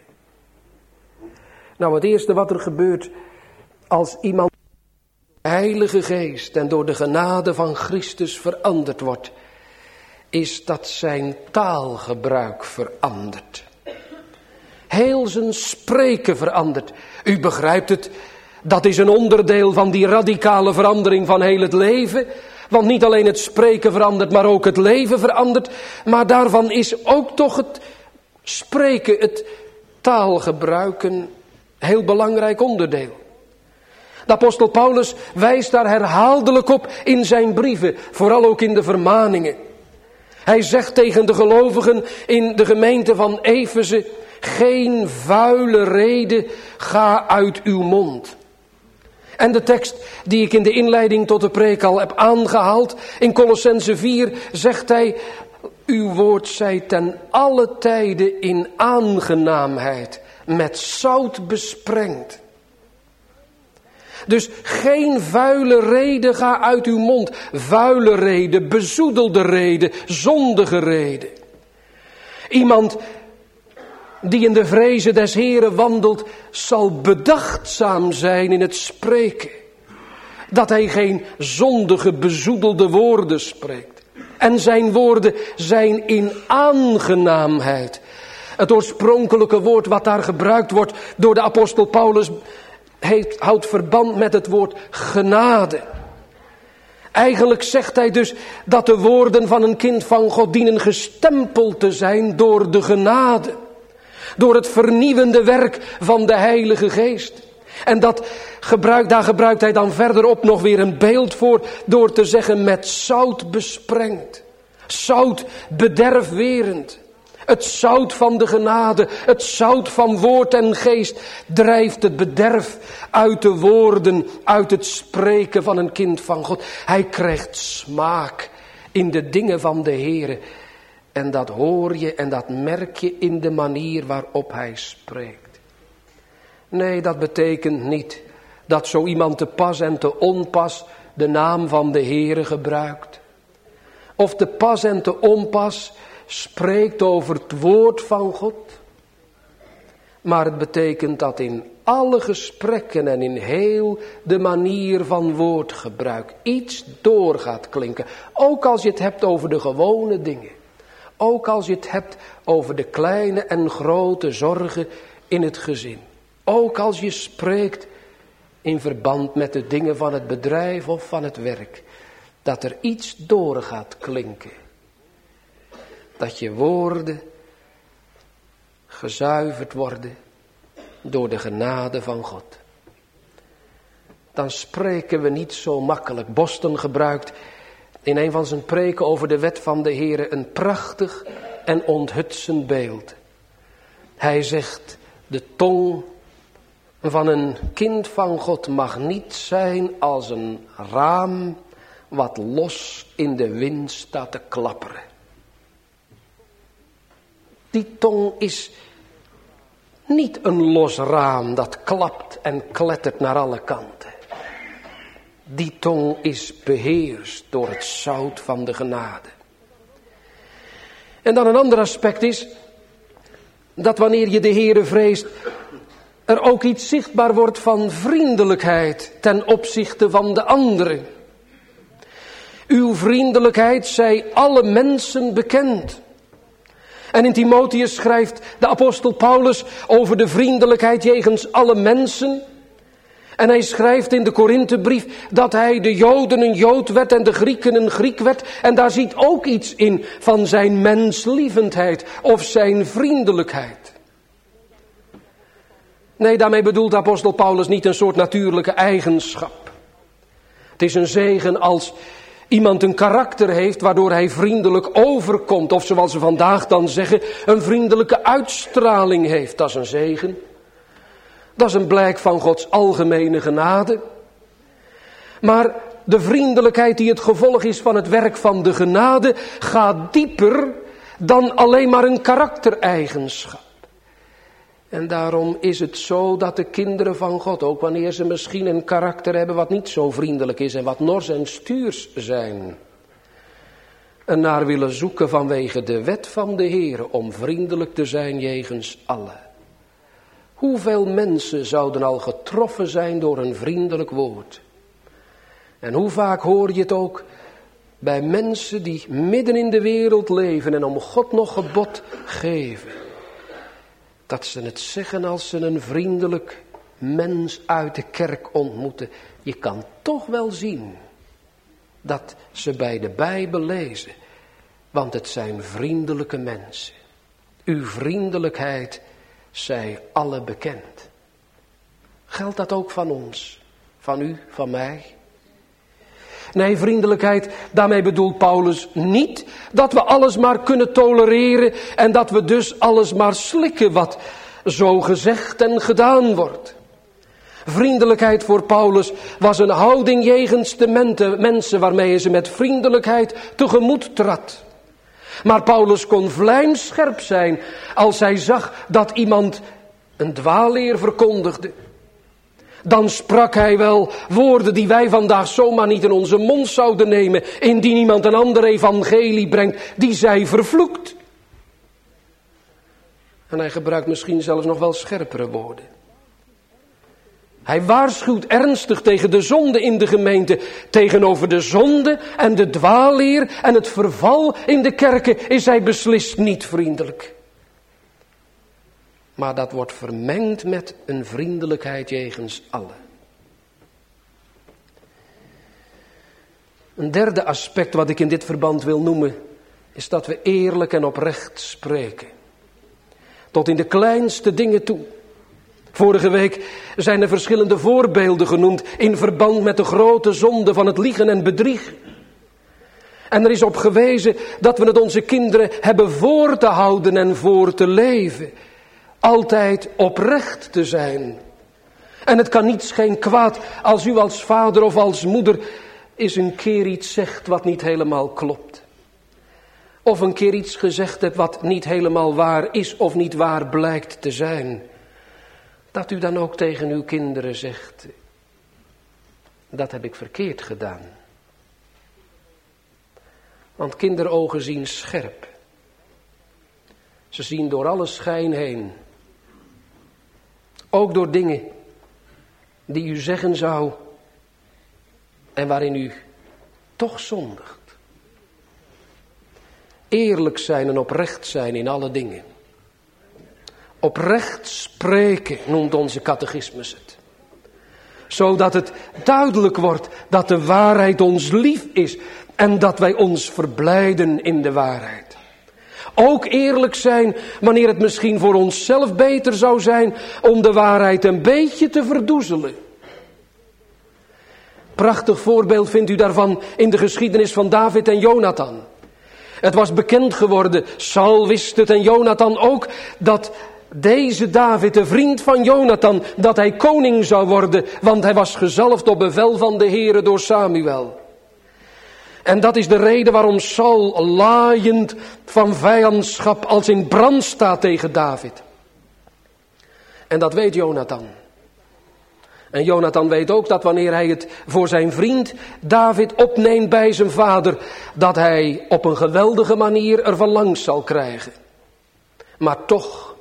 Nou, het eerste wat er gebeurt als iemand door de Heilige Geest en door de genade van Christus veranderd wordt, is dat zijn taalgebruik verandert. Heel zijn spreken verandert. U begrijpt het, dat is een onderdeel van die radicale verandering van heel het leven. Want niet alleen het spreken verandert, maar ook het leven verandert. Maar daarvan is ook toch het spreken, het taalgebruik een heel belangrijk onderdeel. De apostel Paulus wijst daar herhaaldelijk op in zijn brieven, vooral ook in de vermaningen. Hij zegt tegen de gelovigen in de gemeente van Efeze: geen vuile rede ga uit uw mond. En de tekst die ik in de inleiding tot de preek al heb aangehaald, in Kolossenzen vier, zegt hij: uw woord zij ten alle tijde in aangenaamheid, met zout besprengd. Dus geen vuile rede ga uit uw mond. Vuile rede, bezoedelde rede, zondige rede. Iemand die in de vrezen des Heren wandelt, zal bedachtzaam zijn in het spreken. Dat hij geen zondige, bezoedelde woorden spreekt. En zijn woorden zijn in aangenaamheid. Het oorspronkelijke woord wat daar gebruikt wordt door de apostel Paulus heeft, houdt verband met het woord genade. Eigenlijk zegt hij dus dat de woorden van een kind van God dienen gestempeld te zijn door de genade. Door het vernieuwende werk van de Heilige Geest. En dat gebruikt, daar gebruikt hij dan verderop nog weer een beeld voor door te zeggen met zout besprengd. Zout bederfwerend. Het zout van de genade, het zout van woord en geest drijft het bederf uit de woorden, uit het spreken van een kind van God. Hij krijgt smaak in de dingen van de Heere. En dat hoor je en dat merk je in de manier waarop hij spreekt. Nee, dat betekent niet dat zo iemand te pas en te onpas de naam van de Heere gebruikt. Of te pas en te onpas spreekt over het woord van God. Maar het betekent dat in alle gesprekken en in heel de manier van woordgebruik iets door gaat klinken. Ook als je het hebt over de gewone dingen. Ook als je het hebt over de kleine en grote zorgen in het gezin. Ook als je spreekt in verband met de dingen van het bedrijf of van het werk. Dat er iets door gaat klinken. Dat je woorden gezuiverd worden door de genade van God. Dan spreken we niet zo makkelijk. Boston gebruikt in een van zijn preken over de wet van de Heere een prachtig en onthutsend beeld. Hij zegt, de tong van een kind van God mag niet zijn als een raam wat los in de wind staat te klapperen. Die tong is niet een los raam dat klapt en klettert naar alle kanten. Die tong is beheerst door het zout van de genade. En dan een ander aspect is dat wanneer je de Heere vreest, er ook iets zichtbaar wordt van vriendelijkheid ten opzichte van de anderen. Uw vriendelijkheid zij alle mensen bekend. En in Timotheus schrijft de apostel Paulus over de vriendelijkheid jegens alle mensen. En hij schrijft in de Korinthebrief dat hij de Joden een Jood werd en de Grieken een Griek werd. En daar ziet ook iets in van zijn menslievendheid of zijn vriendelijkheid. Nee, daarmee bedoelt de apostel Paulus niet een soort natuurlijke eigenschap. Het is een zegen als iemand een karakter heeft waardoor hij vriendelijk overkomt. Of zoals we vandaag dan zeggen, een vriendelijke uitstraling heeft. Dat is een zegen. Dat is een blijk van Gods algemene genade. Maar de vriendelijkheid die het gevolg is van het werk van de genade gaat dieper dan alleen maar een karaktereigenschap. En daarom is het zo dat de kinderen van God, ook wanneer ze misschien een karakter hebben wat niet zo vriendelijk is en wat nors en stuurs zijn, ernaar willen zoeken vanwege de wet van de Heer om vriendelijk te zijn jegens allen. Hoeveel mensen zouden al getroffen zijn door een vriendelijk woord? En hoe vaak hoor je het ook bij mensen die midden in de wereld leven en om God nog gebod geven. Dat ze het zeggen als ze een vriendelijk mens uit de kerk ontmoeten. Je kan toch wel zien dat ze bij de Bijbel lezen. Want het zijn vriendelijke mensen. Uw vriendelijkheid zij alle bekend. Geldt dat ook van ons? Van u, van mij? Nee, vriendelijkheid, daarmee bedoelt Paulus niet dat we alles maar kunnen tolereren en dat we dus alles maar slikken wat zo gezegd en gedaan wordt. Vriendelijkheid voor Paulus was een houding jegens de mensen waarmee hij ze met vriendelijkheid tegemoet trad. Maar Paulus kon vlijmscherp zijn als hij zag dat iemand een dwaalleer verkondigde. Dan sprak hij wel woorden die wij vandaag zomaar niet in onze mond zouden nemen. Indien iemand een ander evangelie brengt, die zij vervloekt. En hij gebruikt misschien zelfs nog wel scherpere woorden. Hij waarschuwt ernstig tegen de zonde in de gemeente. Tegenover de zonde en de dwaalleer en het verval in de kerken is hij beslist niet vriendelijk. Maar dat wordt vermengd met een vriendelijkheid jegens allen. Een derde aspect wat ik in dit verband wil noemen, is dat we eerlijk en oprecht spreken. Tot in de kleinste dingen toe. Vorige week zijn er verschillende voorbeelden genoemd in verband met de grote zonde van het liegen en bedriegen. En er is op gewezen dat we het onze kinderen hebben voor te houden en voor te leven. Altijd oprecht te zijn. En het kan niets geen kwaad als u als vader of als moeder eens een keer iets zegt wat niet helemaal klopt. Of een keer iets gezegd hebt wat niet helemaal waar is of niet waar blijkt te zijn. Dat u dan ook tegen uw kinderen zegt, dat heb ik verkeerd gedaan. Want kinderogen zien scherp. Ze zien door alle schijn heen. Ook door dingen die u zeggen zou en waarin u toch zondigt. Eerlijk zijn en oprecht zijn in alle dingen. Oprecht spreken noemt onze catechismus het. Zodat het duidelijk wordt dat de waarheid ons lief is en dat wij ons verblijden in de waarheid. Ook eerlijk zijn wanneer het misschien voor onszelf beter zou zijn om de waarheid een beetje te verdoezelen. Prachtig voorbeeld vindt u daarvan in de geschiedenis van David en Jonathan. Het was bekend geworden, Saul wist het en Jonathan ook, dat deze David, de vriend van Jonathan, dat hij koning zou worden, want hij was gezalfd op bevel van de Heere door Samuel. En dat is de reden waarom Saul laaiend van vijandschap als in brand staat tegen David. En dat weet Jonathan. En Jonathan weet ook dat wanneer hij het voor zijn vriend David opneemt bij zijn vader, dat hij op een geweldige manier ervan langs zal krijgen. Maar toch,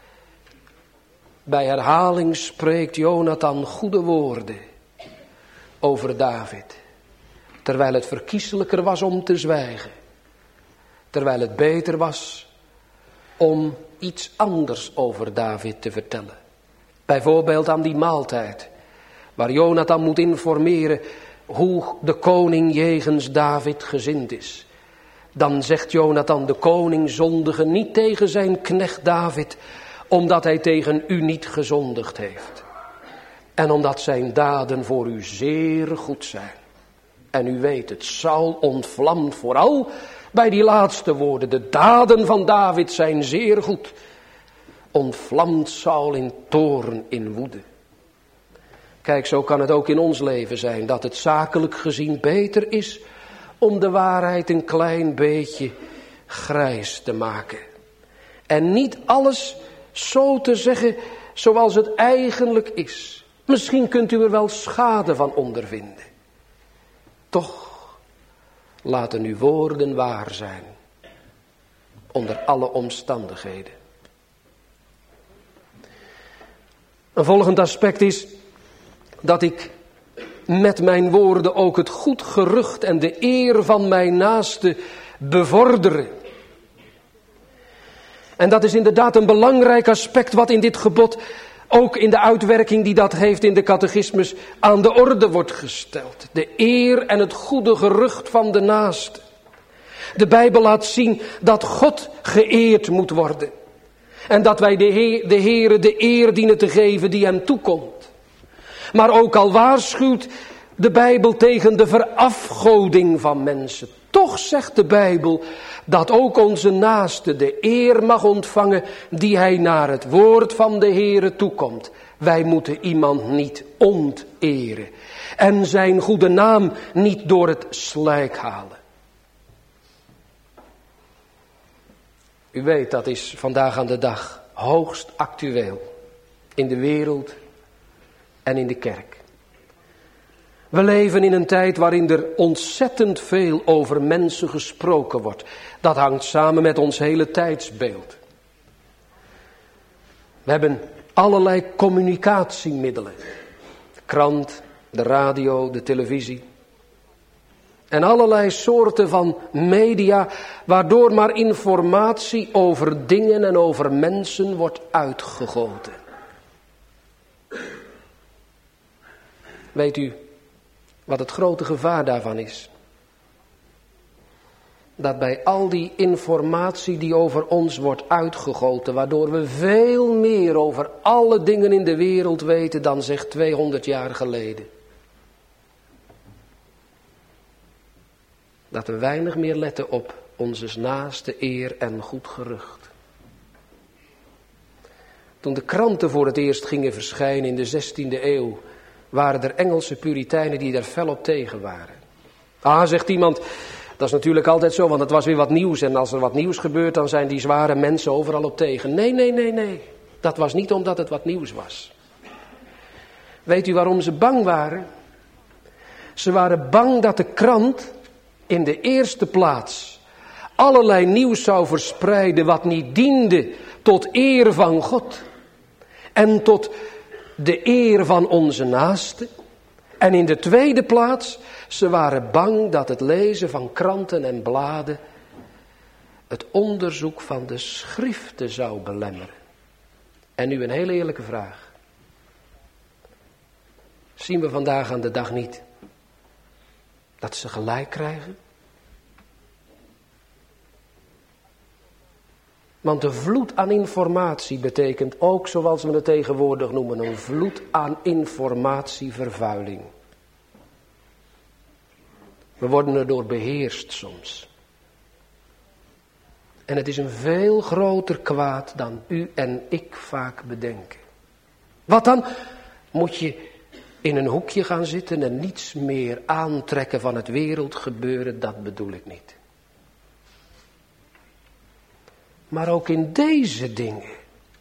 bij herhaling spreekt Jonathan goede woorden over David. Terwijl het verkieslijker was om te zwijgen. Terwijl het beter was om iets anders over David te vertellen. Bijvoorbeeld aan die maaltijd, waar Jonathan moet informeren hoe de koning jegens David gezind is. Dan zegt Jonathan, de koning zondige niet tegen zijn knecht David, omdat hij tegen u niet gezondigd heeft. En omdat zijn daden voor u zeer goed zijn. En u weet het, Saul ontvlamt vooral bij die laatste woorden. De daden van David zijn zeer goed. Ontvlamt Saul in toorn, in woede. Kijk, zo kan het ook in ons leven zijn, dat het zakelijk gezien beter is om de waarheid een klein beetje grijs te maken. En niet alles zo te zeggen zoals het eigenlijk is. Misschien kunt u er wel schade van ondervinden. Toch laten uw woorden waar zijn, onder alle omstandigheden. Een volgend aspect is dat ik met mijn woorden ook het goed gerucht en de eer van mijn naaste bevorderen. En dat is inderdaad een belangrijk aspect wat in dit gebod, ook in de uitwerking die dat heeft in de catechismus, aan de orde wordt gesteld. De eer en het goede gerucht van de naaste. De Bijbel laat zien dat God geëerd moet worden. En dat wij de, Heer, de Heere de eer dienen te geven die hem toekomt. Maar ook al waarschuwt de Bijbel tegen de verafgoding van mensen. Toch zegt de Bijbel dat ook onze naaste de eer mag ontvangen die hij naar het woord van de Heere toekomt. Wij moeten iemand niet onteren en zijn goede naam niet door het slijk halen. U weet, dat is vandaag aan de dag hoogst actueel in de wereld en in de kerk. We leven in een tijd waarin er ontzettend veel over mensen gesproken wordt. Dat hangt samen met ons hele tijdsbeeld. We hebben allerlei communicatiemiddelen. De krant, de radio, de televisie. En allerlei soorten van media, waardoor maar informatie over dingen en over mensen wordt uitgegoten. Weet u wat het grote gevaar daarvan is? Dat bij al die informatie die over ons wordt uitgegoten, waardoor we veel meer over alle dingen in de wereld weten dan zeg tweehonderd jaar geleden. Dat we weinig meer letten op onze naaste eer en goed gerucht. Toen de kranten voor het eerst gingen verschijnen in de zestiende eeuw, waren er Engelse Puritijnen die daar fel op tegen waren. Ah, zegt iemand, dat is natuurlijk altijd zo, want het was weer wat nieuws. En als er wat nieuws gebeurt, dan zijn die zware mensen overal op tegen. Nee, nee, nee, nee. Dat was niet omdat het wat nieuws was. Weet u waarom ze bang waren? Ze waren bang dat de krant in de eerste plaats allerlei nieuws zou verspreiden wat niet diende tot eer van God. En tot de eer van onze naaste. En in de tweede plaats, ze waren bang dat het lezen van kranten en bladen het onderzoek van de schriften zou belemmeren. En nu een hele eerlijke vraag. Zien we vandaag aan de dag niet dat ze gelijk krijgen? Want de vloed aan informatie betekent ook, zoals we het tegenwoordig noemen, een vloed aan informatievervuiling. We worden erdoor beheerst soms. En het is een veel groter kwaad dan u en ik vaak bedenken. Wat dan? Moet je in een hoekje gaan zitten en niets meer aantrekken van het wereldgebeuren? Dat bedoel ik niet. Maar ook in deze dingen.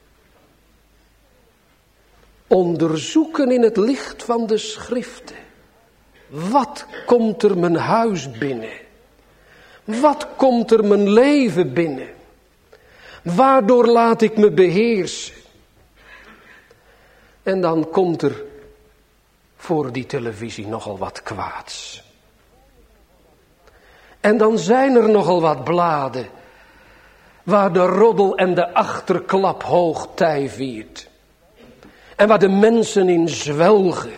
Onderzoeken in het licht van de schriften. Wat komt er mijn huis binnen? Wat komt er mijn leven binnen? Waardoor laat ik me beheersen? En dan komt er voor die televisie nogal wat kwaads. En dan zijn er nogal wat bladen waar de roddel en de achterklap hoog tij viert. En waar de mensen in zwelgen.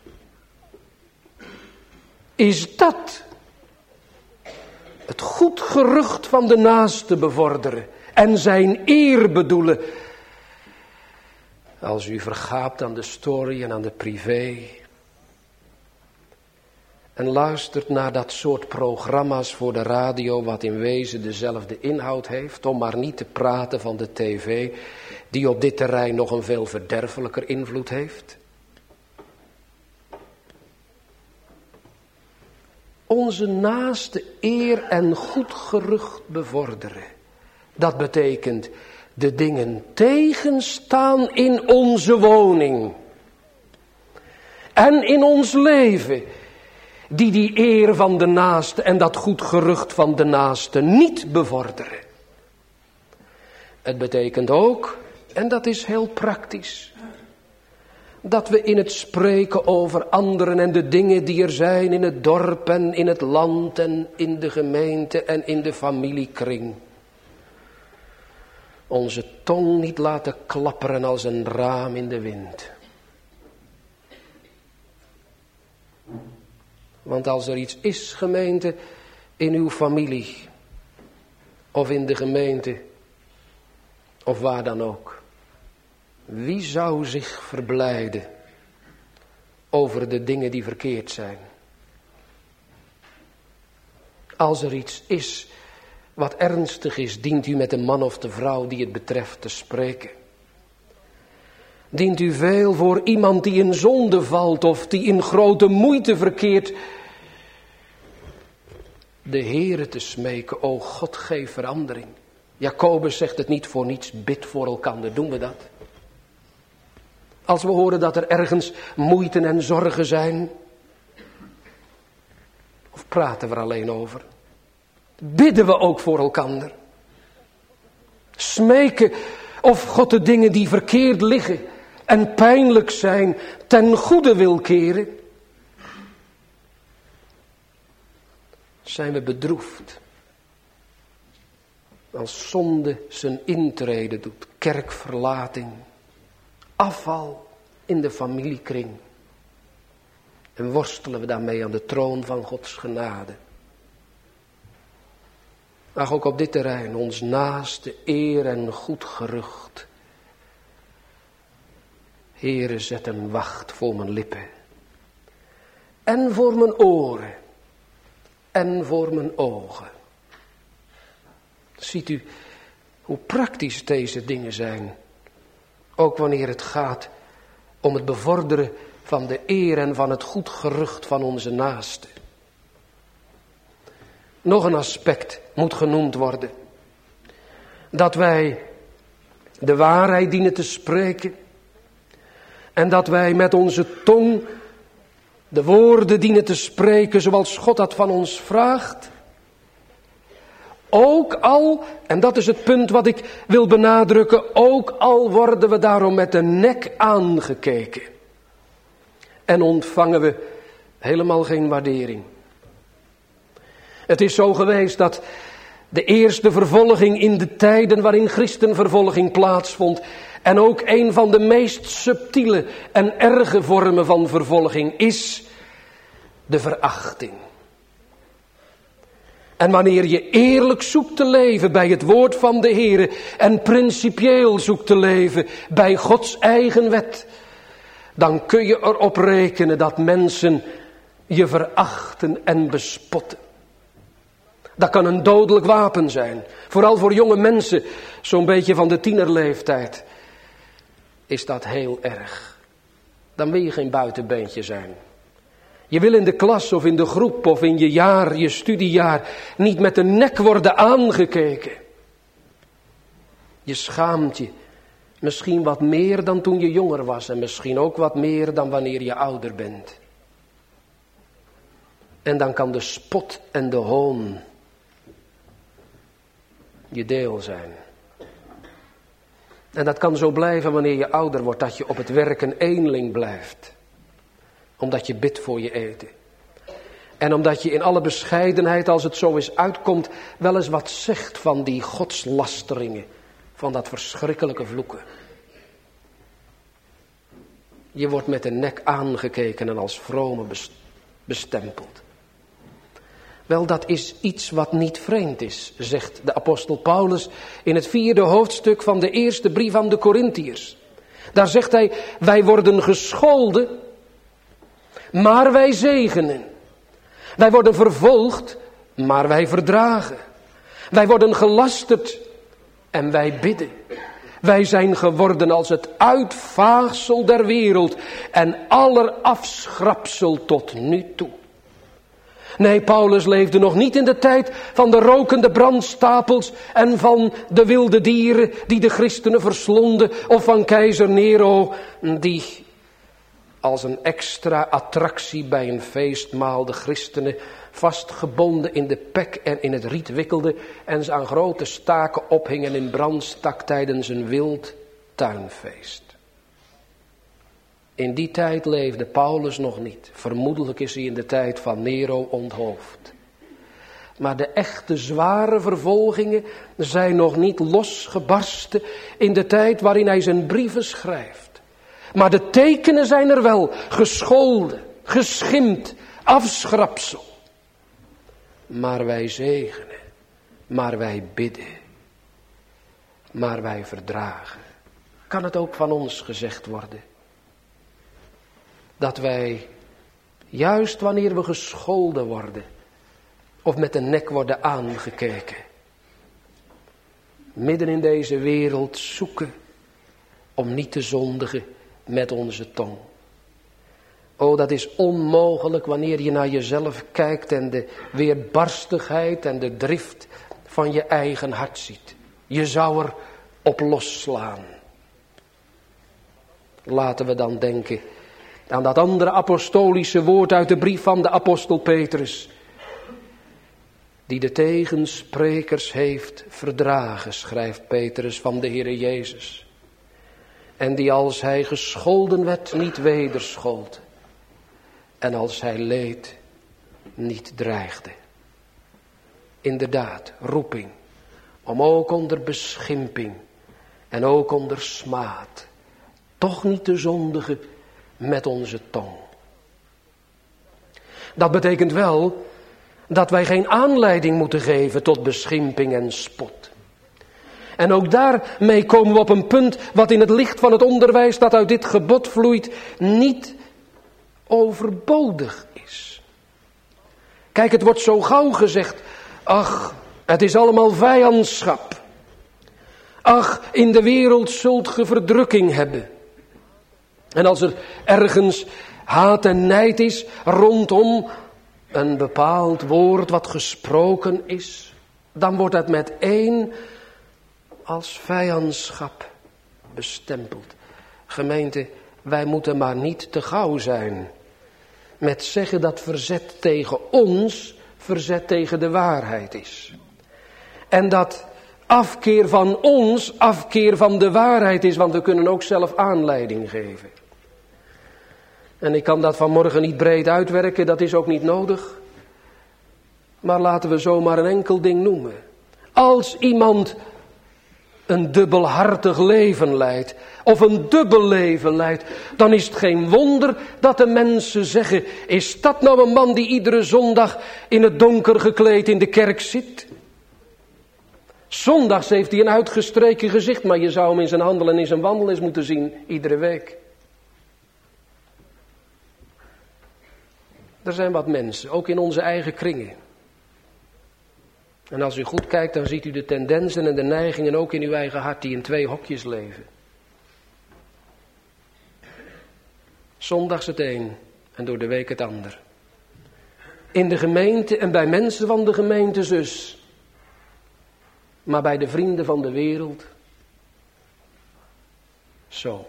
Is dat het goed gerucht van de naaste bevorderen en zijn eer bedoelen? Als u vergaapt aan de story en aan de privé en luistert naar dat soort programma's voor de radio wat in wezen dezelfde inhoud heeft, om maar niet te praten van de tv die op dit terrein nog een veel verderfelijker invloed heeft. Onze naaste eer en goed gerucht bevorderen. Dat betekent de dingen tegenstaan in onze woning. En in ons leven. Die die eer van de naaste en dat goed gerucht van de naaste niet bevorderen. Het betekent ook, en dat is heel praktisch, dat we in het spreken over anderen en de dingen die er zijn in het dorp en in het land en in de gemeente en in de familiekring, onze tong niet laten klapperen als een raam in de wind. Want als er iets is, gemeente, in uw familie of in de gemeente of waar dan ook, wie zou zich verblijden over de dingen die verkeerd zijn? Als er iets is wat ernstig is, dient u met de man of de vrouw die het betreft te spreken. Dient u veel voor iemand die in zonde valt of die in grote moeite verkeert, de Heere te smeken, o God, geef verandering. Jacobus zegt het niet voor niets, bid voor elkander, doen we dat? Als we horen dat er ergens moeite en zorgen zijn, of praten we er alleen over? Bidden we ook voor elkander? Smeken of God de dingen die verkeerd liggen en pijnlijk zijn ten goede wil keren? Zijn we bedroefd als zonde zijn intrede doet, kerkverlating, afval in de familiekring, en worstelen we daarmee aan de troon van Gods genade? Ach, ook op dit terrein ons naaste eer en goed gerucht. Heere, zet een wacht voor mijn lippen en voor mijn oren en voor mijn ogen. Ziet u hoe praktisch deze dingen zijn, ook wanneer het gaat om het bevorderen van de eer en van het goed gerucht van onze naaste. Nog een aspect moet genoemd worden. Dat wij de waarheid dienen te spreken. En dat wij met onze tong de woorden dienen te spreken zoals God dat van ons vraagt. Ook al, en dat is het punt wat ik wil benadrukken, ook al worden we daarom met de nek aangekeken. En ontvangen we helemaal geen waardering. Het is zo geweest dat de eerste vervolging in de tijden waarin christenvervolging plaatsvond, en ook een van de meest subtiele en erge vormen van vervolging is de verachting. En wanneer je eerlijk zoekt te leven bij het woord van de Heere en principieel zoekt te leven bij Gods eigen wet, dan kun je erop rekenen dat mensen je verachten en bespotten. Dat kan een dodelijk wapen zijn. Vooral voor jonge mensen, zo'n beetje van de tienerleeftijd, is dat heel erg. Dan wil je geen buitenbeentje zijn. Je wil in de klas of in de groep of in je jaar, je studiejaar, niet met de nek worden aangekeken. Je schaamt je misschien wat meer dan toen je jonger was en misschien ook wat meer dan wanneer je ouder bent. En dan kan de spot en de hoon je deel zijn. En dat kan zo blijven wanneer je ouder wordt, dat je op het werk een eenling blijft. Omdat je bidt voor je eten. En omdat je in alle bescheidenheid, als het zo eens uitkomt, wel eens wat zegt van die godslasteringen, van dat verschrikkelijke vloeken. Je wordt met de nek aangekeken en als vrome bestempeld. Wel, dat is iets wat niet vreemd is, zegt de apostel Paulus in het vierde hoofdstuk van de eerste brief aan de Korintiërs. Daar zegt hij, wij worden gescholden, maar wij zegenen. Wij worden vervolgd, maar wij verdragen. Wij worden gelasterd en wij bidden. Wij zijn geworden als het uitvaagsel der wereld en aller afschrapsel tot nu toe. Nee, Paulus leefde nog niet in de tijd van de rokende brandstapels en van de wilde dieren die de christenen verslonden, of van keizer Nero die als een extra attractie bij een feestmaal de christenen vastgebonden in de pek en in het riet wikkelde en ze aan grote staken ophingen in brandstak tijdens een wild tuinfeest. In die tijd leefde Paulus nog niet. Vermoedelijk is hij in de tijd van Nero onthoofd. Maar de echte zware vervolgingen zijn nog niet losgebarsten in de tijd waarin hij zijn brieven schrijft. Maar de tekenen zijn er wel, gescholden, geschimpt, afschrapsel. Maar wij zegenen, maar wij bidden, maar wij verdragen. Kan het ook van ons gezegd worden? Dat wij, juist wanneer we gescholden worden, of met de nek worden aangekeken, midden in deze wereld zoeken om niet te zondigen met onze tong. O, dat is onmogelijk wanneer je naar jezelf kijkt en de weerbarstigheid en de drift van je eigen hart ziet. Je zou er op losslaan. Laten we dan denken aan dat andere apostolische woord uit de brief van de apostel Petrus, die de tegensprekers heeft verdragen, schrijft Petrus van de Heere Jezus. En die als hij gescholden werd niet wederschold. En als hij leed niet dreigde. Inderdaad, roeping. Om ook onder beschimping en ook onder smaad toch niet te zondigen met onze tong. Dat betekent wel dat wij geen aanleiding moeten geven tot beschimping en spot. En ook daarmee komen we op een punt wat in het licht van het onderwijs dat uit dit gebod vloeit niet overbodig is. Kijk, het wordt zo gauw gezegd, ach, het is allemaal vijandschap. Ach, in de wereld zult ge verdrukking hebben. En als er ergens haat en nijd is rondom een bepaald woord wat gesproken is, dan wordt het met één als vijandschap bestempeld. Gemeente, wij moeten maar niet te gauw zijn met zeggen dat verzet tegen ons verzet tegen de waarheid is. En dat afkeer van ons afkeer van de waarheid is, want we kunnen ook zelf aanleiding geven. En ik kan dat vanmorgen niet breed uitwerken, dat is ook niet nodig. Maar laten we zomaar een enkel ding noemen. Als iemand een dubbelhartig leven leidt, of een dubbel leven leidt, dan is het geen wonder dat de mensen zeggen, is dat nou een man die iedere zondag in het donker gekleed in de kerk zit? Zondags heeft hij een uitgestreken gezicht, maar je zou hem in zijn handel en in zijn wandel eens moeten zien, iedere week. Er zijn wat mensen, ook in onze eigen kringen, En als u goed kijkt, dan ziet u de tendensen en de neigingen ook in uw eigen hart die in twee hokjes leven. Zondags het een en door de week het ander. In de gemeente en bij mensen van de gemeente zus. Maar bij de vrienden van de wereld. Zo.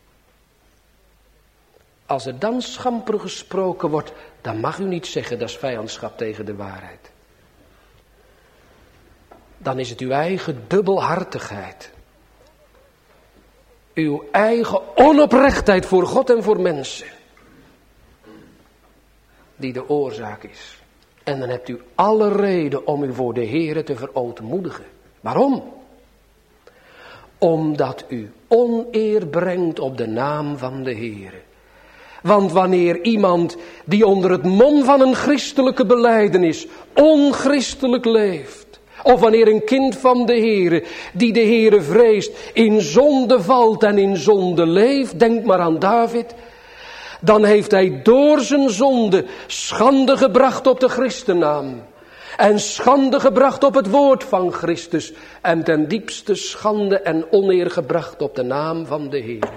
Als er dan schamper gesproken wordt, dan mag u niet zeggen dat is vijandschap tegen de waarheid. Dan is het uw eigen dubbelhartigheid. Uw eigen onoprechtheid voor God en voor mensen. Die de oorzaak is. En dan hebt u alle reden om u voor de Heere te verootmoedigen. Waarom? Omdat u oneer brengt op de naam van de Heere. Want wanneer iemand die onder het mom van een christelijke belijdenis onchristelijk leeft. Of wanneer een kind van de Heere, die de Heere vreest, in zonde valt en in zonde leeft. Denk maar aan David. Dan heeft hij door zijn zonde schande gebracht op de Christennaam. En schande gebracht op het woord van Christus. En ten diepste schande en oneer gebracht op de naam van de Heere.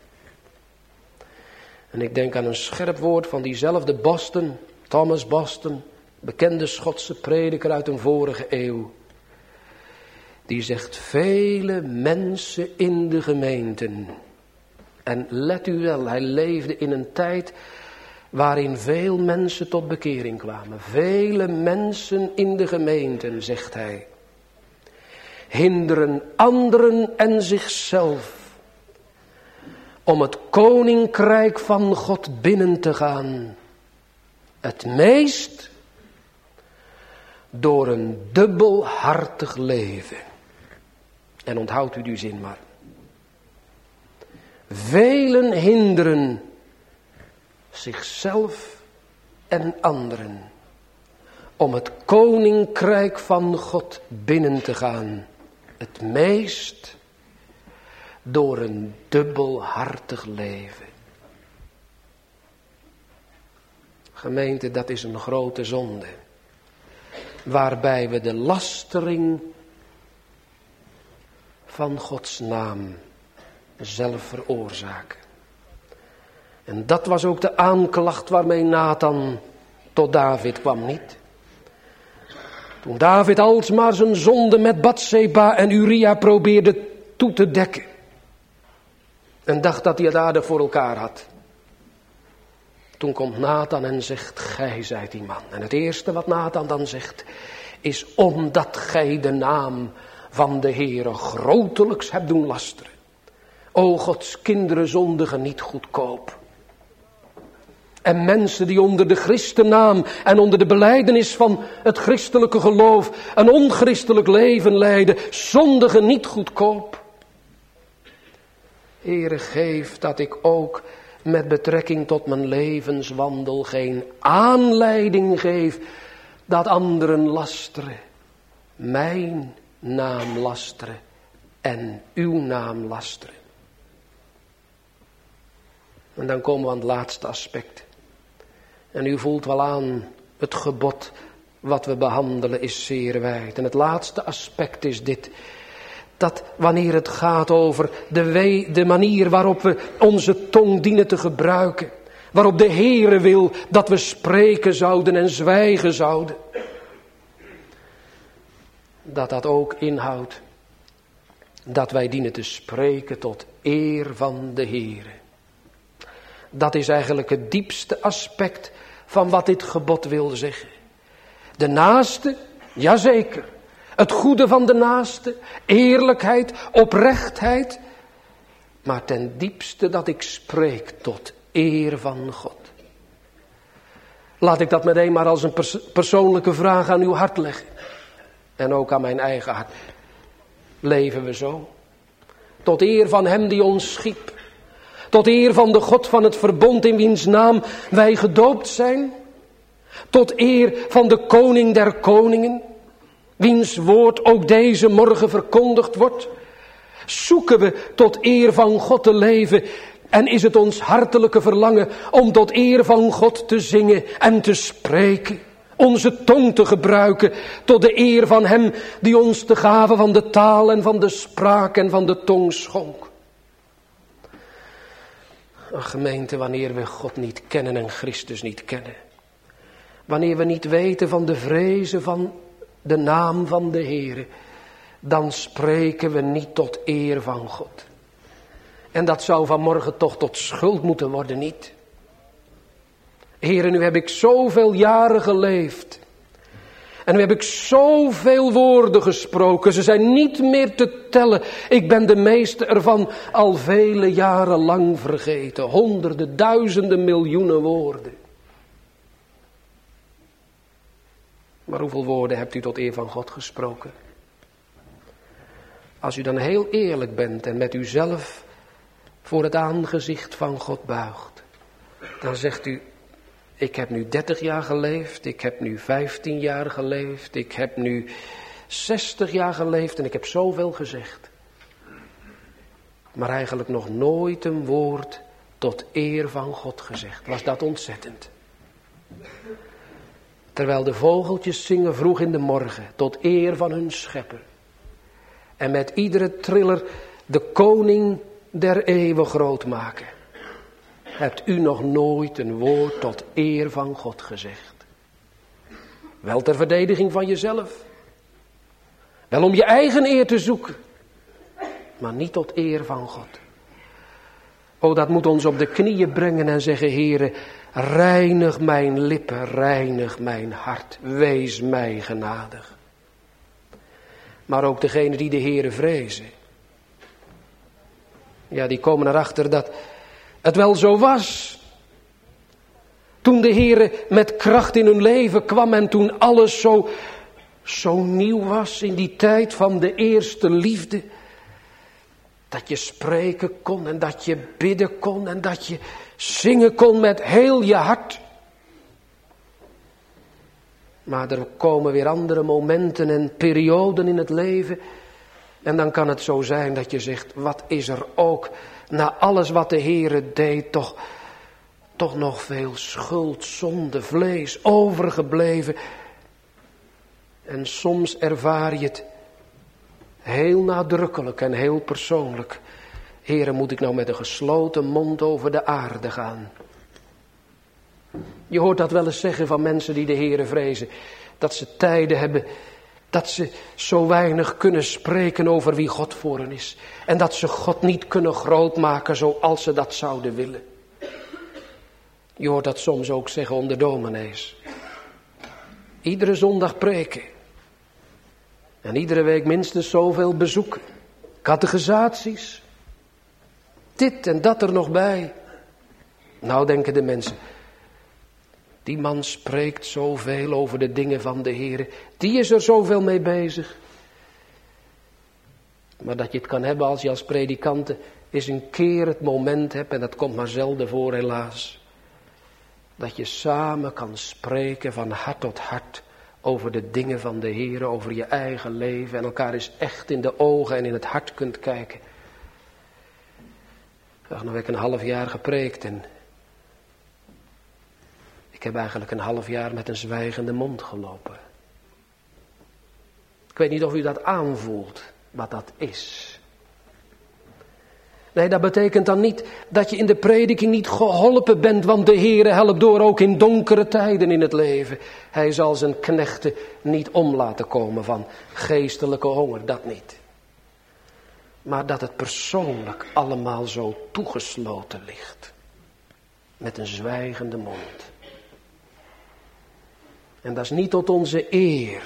En ik denk aan een scherp woord van diezelfde Boston, Thomas Boston, bekende Schotse prediker uit een vorige eeuw. Die zegt, vele mensen in de gemeenten. En let u wel, hij leefde in een tijd waarin veel mensen tot bekering kwamen. Vele mensen in de gemeenten, zegt hij, hinderen anderen en zichzelf om het koninkrijk van God binnen te gaan. Het meest door een dubbelhartig leven. En onthoudt u die zin maar. Velen hinderen zichzelf en anderen om het koninkrijk van God binnen te gaan. Het meest door een dubbelhartig leven. Gemeente, dat is een grote zonde. Waarbij we de lastering van Gods naam zelf veroorzaken. En dat was ook de aanklacht waarmee Nathan tot David kwam, niet? Toen David alsmaar zijn zonde met Batseba en Uria probeerde toe te dekken. En dacht dat hij het aardig voor elkaar had. Toen komt Nathan en zegt, gij zijt die man. En het eerste wat Nathan dan zegt, is omdat gij de naam van de Heere grotelijks hebt doen lasteren. O Gods kinderen zondigen niet goedkoop. En mensen die onder de Christennaam en onder de belijdenis van het christelijke geloof een onchristelijk leven leiden, zondigen niet goedkoop. Heere, geef dat ik ook met betrekking tot mijn levenswandel geen aanleiding geef dat anderen lasteren. Mijn naam lasteren en uw naam lasteren. En dan komen we aan het laatste aspect. En u voelt wel aan, het gebod wat we behandelen is zeer wijd. En het laatste aspect is dit. Dat wanneer het gaat over de, we, de manier waarop we onze tong dienen te gebruiken. Waarop de Heere wil dat we spreken zouden en zwijgen zouden. Dat dat ook inhoudt dat wij dienen te spreken tot eer van de Heere. Dat is eigenlijk het diepste aspect van wat dit gebod wil zeggen. De naaste, jazeker. Het goede van de naaste, eerlijkheid, oprechtheid. Maar ten diepste dat ik spreek tot eer van God. Laat ik dat meteen maar als een pers- persoonlijke vraag aan uw hart leggen. En ook aan mijn eigen hart. Leven we zo? Tot eer van hem die ons schiep. Tot eer van de God van het verbond in wiens naam wij gedoopt zijn. Tot eer van de koning der koningen. Wiens woord ook deze morgen verkondigd wordt. Zoeken we tot eer van God te leven. En is het ons hartelijke verlangen om tot eer van God te zingen en te spreken. Onze tong te gebruiken tot de eer van hem die ons de gave van de taal en van de spraak en van de tong schonk. Ach, gemeente, wanneer we God niet kennen en Christus niet kennen. Wanneer we niet weten van de vrezen van de naam van de Heere, dan spreken we niet tot eer van God. En dat zou vanmorgen toch tot schuld moeten worden, niet? Heere, nu heb ik zoveel jaren geleefd. En nu heb ik zoveel woorden gesproken. Ze zijn niet meer te tellen. Ik ben de meeste ervan al vele jaren lang vergeten. Honderden, duizenden, miljoenen woorden. Maar hoeveel woorden hebt u tot eer van God gesproken? Als u dan heel eerlijk bent en met uzelf voor het aangezicht van God buigt, dan zegt u: ik heb nu dertig jaar geleefd, ik heb nu vijftien jaar geleefd, ik heb nu zestig jaar geleefd en ik heb zoveel gezegd. Maar eigenlijk nog nooit een woord tot eer van God gezegd. Was dat ontzettend? Terwijl de vogeltjes zingen vroeg in de morgen tot eer van hun schepper. En met iedere triller de koning der eeuwen groot maken. Hebt u nog nooit een woord tot eer van God gezegd? Wel ter verdediging van jezelf. Wel om je eigen eer te zoeken. Maar niet tot eer van God. O, dat moet ons op de knieën brengen en zeggen: Heere, reinig mijn lippen, reinig mijn hart. Wees mij genadig. Maar ook degenen die de Heere vrezen. Ja, die komen erachter dat het wel zo was. Toen de Heere met kracht in hun leven kwam en toen alles zo, zo nieuw was in die tijd van de eerste liefde. Dat je spreken kon en dat je bidden kon en dat je zingen kon met heel je hart. Maar er komen weer andere momenten en perioden in het leven. En dan kan het zo zijn dat je zegt: wat is er ook na alles wat de Heere deed toch, toch nog veel schuld, zonde, vlees overgebleven. En soms ervaar je het heel nadrukkelijk en heel persoonlijk. Heere, moet ik nou met een gesloten mond over de aarde gaan? Je hoort dat wel eens zeggen van mensen die de Heere vrezen. Dat ze tijden hebben dat ze zo weinig kunnen spreken over wie God voor hen is. En dat ze God niet kunnen grootmaken zoals ze dat zouden willen. Je hoort dat soms ook zeggen onder dominees. Iedere zondag preken. En iedere week minstens zoveel bezoeken. Catechisaties. Dit en dat er nog bij. Nou, denken de mensen: die man spreekt zoveel over de dingen van de Heer. Die is er zoveel mee bezig. Maar dat je het kan hebben als je als predikante eens een keer het moment hebt, en dat komt maar zelden voor helaas, dat je samen kan spreken van hart tot hart over de dingen van de Heer, over je eigen leven en elkaar eens echt in de ogen en in het hart kunt kijken. Ach, nou heb ik een half jaar gepreekt en ik heb eigenlijk een half jaar met een zwijgende mond gelopen. Ik weet niet of u dat aanvoelt, wat dat is. Nee, dat betekent dan niet dat je in de prediking niet geholpen bent, want de Heere helpt door ook in donkere tijden in het leven. Hij zal zijn knechten niet om laten komen van geestelijke honger, dat niet. Maar dat het persoonlijk allemaal zo toegesloten ligt. Met een zwijgende mond. En dat is niet tot onze eer.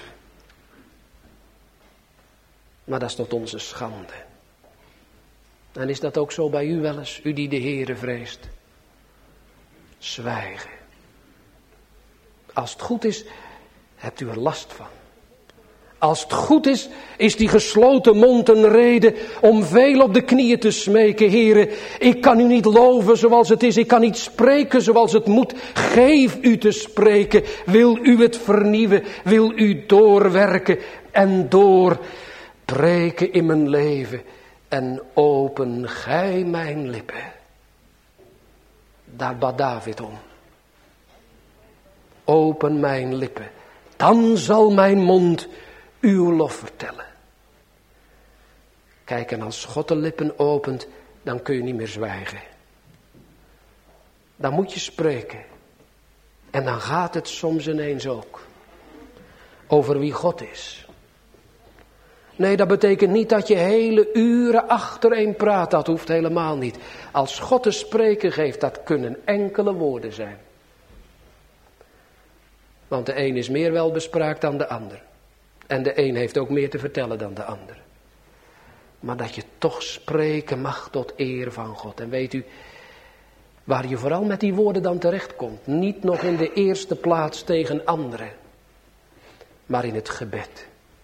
Maar dat is tot onze schande. En is dat ook zo bij u wel eens, u die de Heere vreest? Zwijgen. Als het goed is, hebt u er last van. Als het goed is, is die gesloten mond een reden om veel op de knieën te smeken. Heere, ik kan u niet loven zoals het is. Ik kan niet spreken zoals het moet. Geef u te spreken. Wil u het vernieuwen? Wil u doorwerken en doorbreken in mijn leven? En open gij mijn lippen. Daar bad David om. Open mijn lippen, Dan zal mijn mond uw lof vertellen. Kijk, en als God de lippen opent, dan kun je niet meer zwijgen. Dan moet je spreken. En dan gaat het soms ineens ook over wie God is. Nee, dat betekent niet dat je hele uren achtereen praat. Dat hoeft helemaal niet. Als God te spreken geeft, dat kunnen enkele woorden zijn. Want de een is meer welbespraakt dan de ander. En de een heeft ook meer te vertellen dan de ander. Maar dat je toch spreken mag tot eer van God. En weet u, waar je vooral met die woorden dan terechtkomt. Niet nog in de eerste plaats tegen anderen. Maar in het gebed.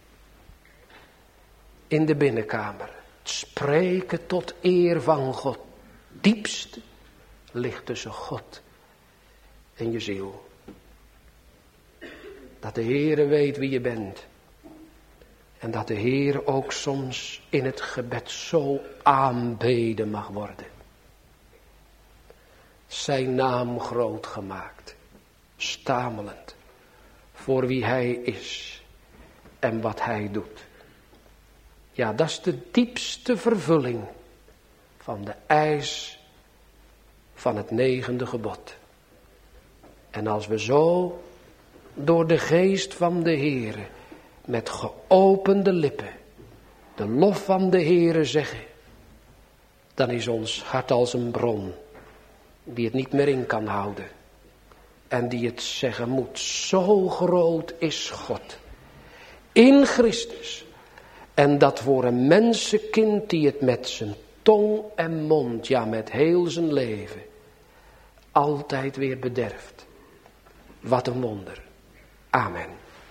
In de binnenkamer. Het spreken tot eer van God. Diepste ligt tussen God en je ziel. Dat de Heere weet wie je bent. En dat de Heer ook soms in het gebed zo aanbeden mag worden. Zijn naam groot gemaakt. Stamelend. Voor wie hij is. En wat hij doet. Ja, dat is de diepste vervulling. Van de eis. Van het negende gebod. En als we zo. Door de geest van de Heere. Met geopende lippen. De lof van de Heere zeggen. Dan is ons hart als een bron. Die het niet meer in kan houden. En die het zeggen moet. Zo groot is God. In Christus. En dat voor een mensenkind die het met zijn tong en mond. Ja, met heel zijn leven. Altijd weer bederft. Wat een wonder. Amen.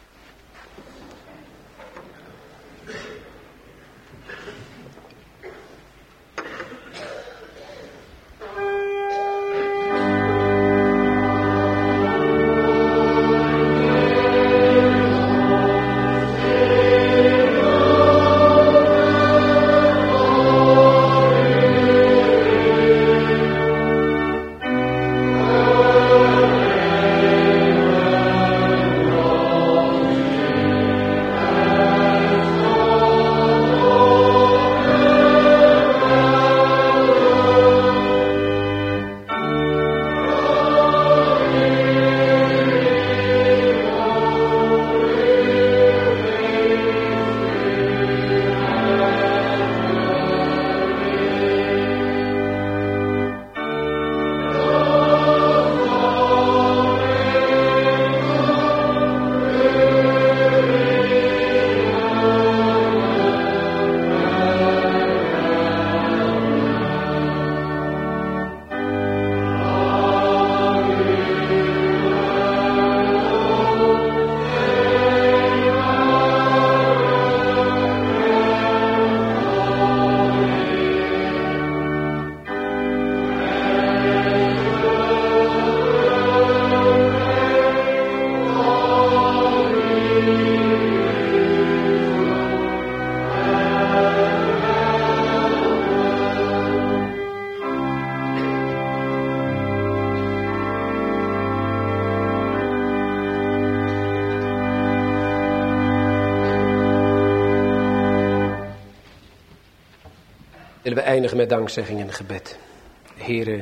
Willen we eindigen met dankzegging en gebed. Heere,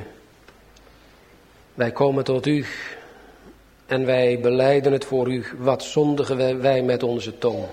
wij komen tot u en wij belijden het voor u. Wat zondigen wij met onze tong.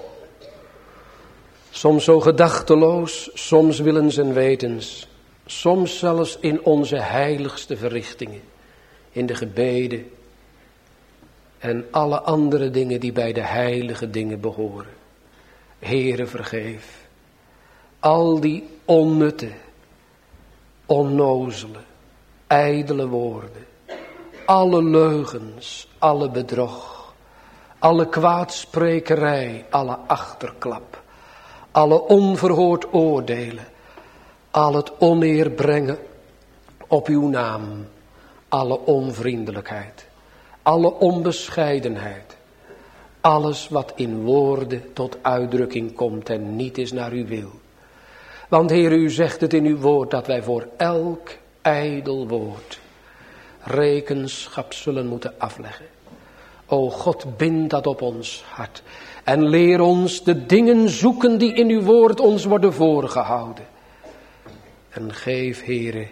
Soms zo gedachteloos, soms willens en wetens. Soms zelfs in onze heiligste verrichtingen. In de gebeden en alle andere dingen die bij de heilige dingen behoren. Heere, vergeef. Al die onnutte, onnozele, ijdele woorden. Alle leugens, alle bedrog. Alle kwaadsprekerij, alle achterklap. Alle onverhoord oordelen. Al het oneer brengen op uw naam. Alle onvriendelijkheid. Alle onbescheidenheid. Alles wat in woorden tot uitdrukking komt en niet is naar uw wil. Want Heer, u zegt het in uw woord dat wij voor elk ijdel woord rekenschap zullen moeten afleggen. O God, bind dat op ons hart. En leer ons de dingen zoeken die in uw woord ons worden voorgehouden. En geef, Heere,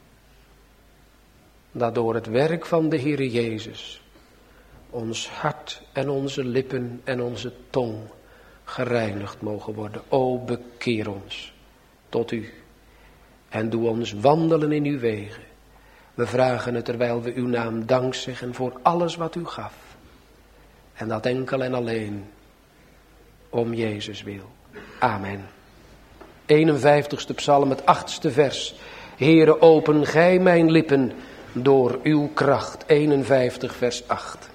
dat door het werk van de Heere Jezus ons hart en onze lippen en onze tong gereinigd mogen worden. O, bekeer ons tot u en doe ons wandelen in uw wegen. We vragen het terwijl we uw naam dank zeggen voor alles wat u gaf. En dat enkel en alleen om Jezus wil. Amen. eenenvijftigste psalm, het achtste vers. Heere, open gij mijn lippen door uw kracht. eenenvijftig vers acht.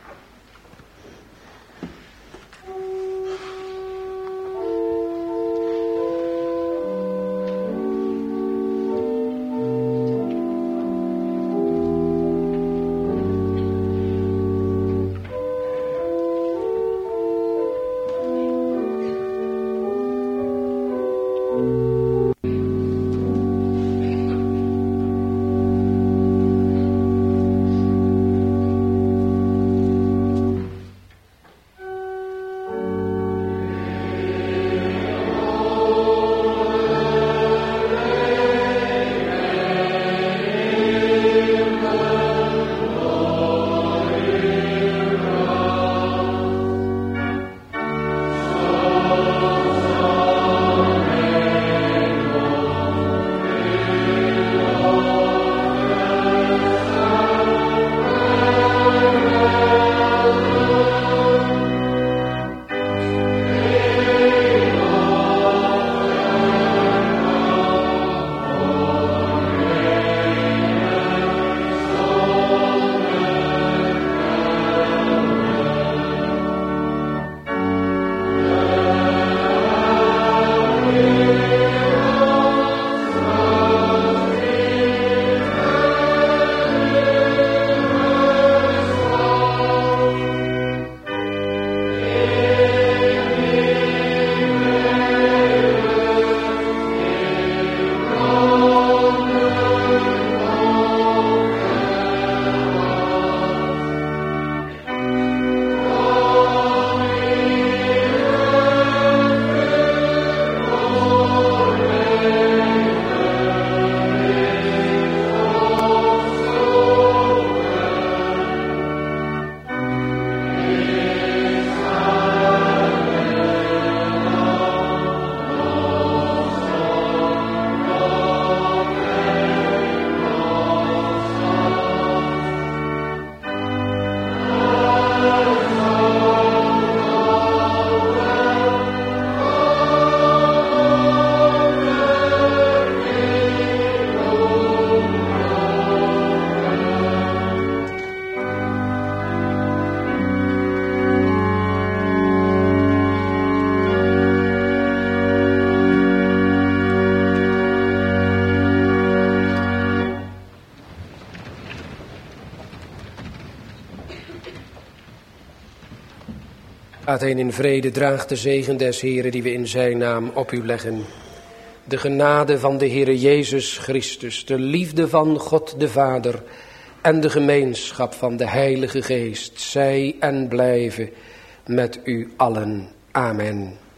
Uiteen in vrede, draagt de zegen des Heren die we in zijn naam op u leggen. De genade van de Heere Jezus Christus, de liefde van God de Vader en de gemeenschap van de Heilige Geest, zij en blijven met u allen. Amen.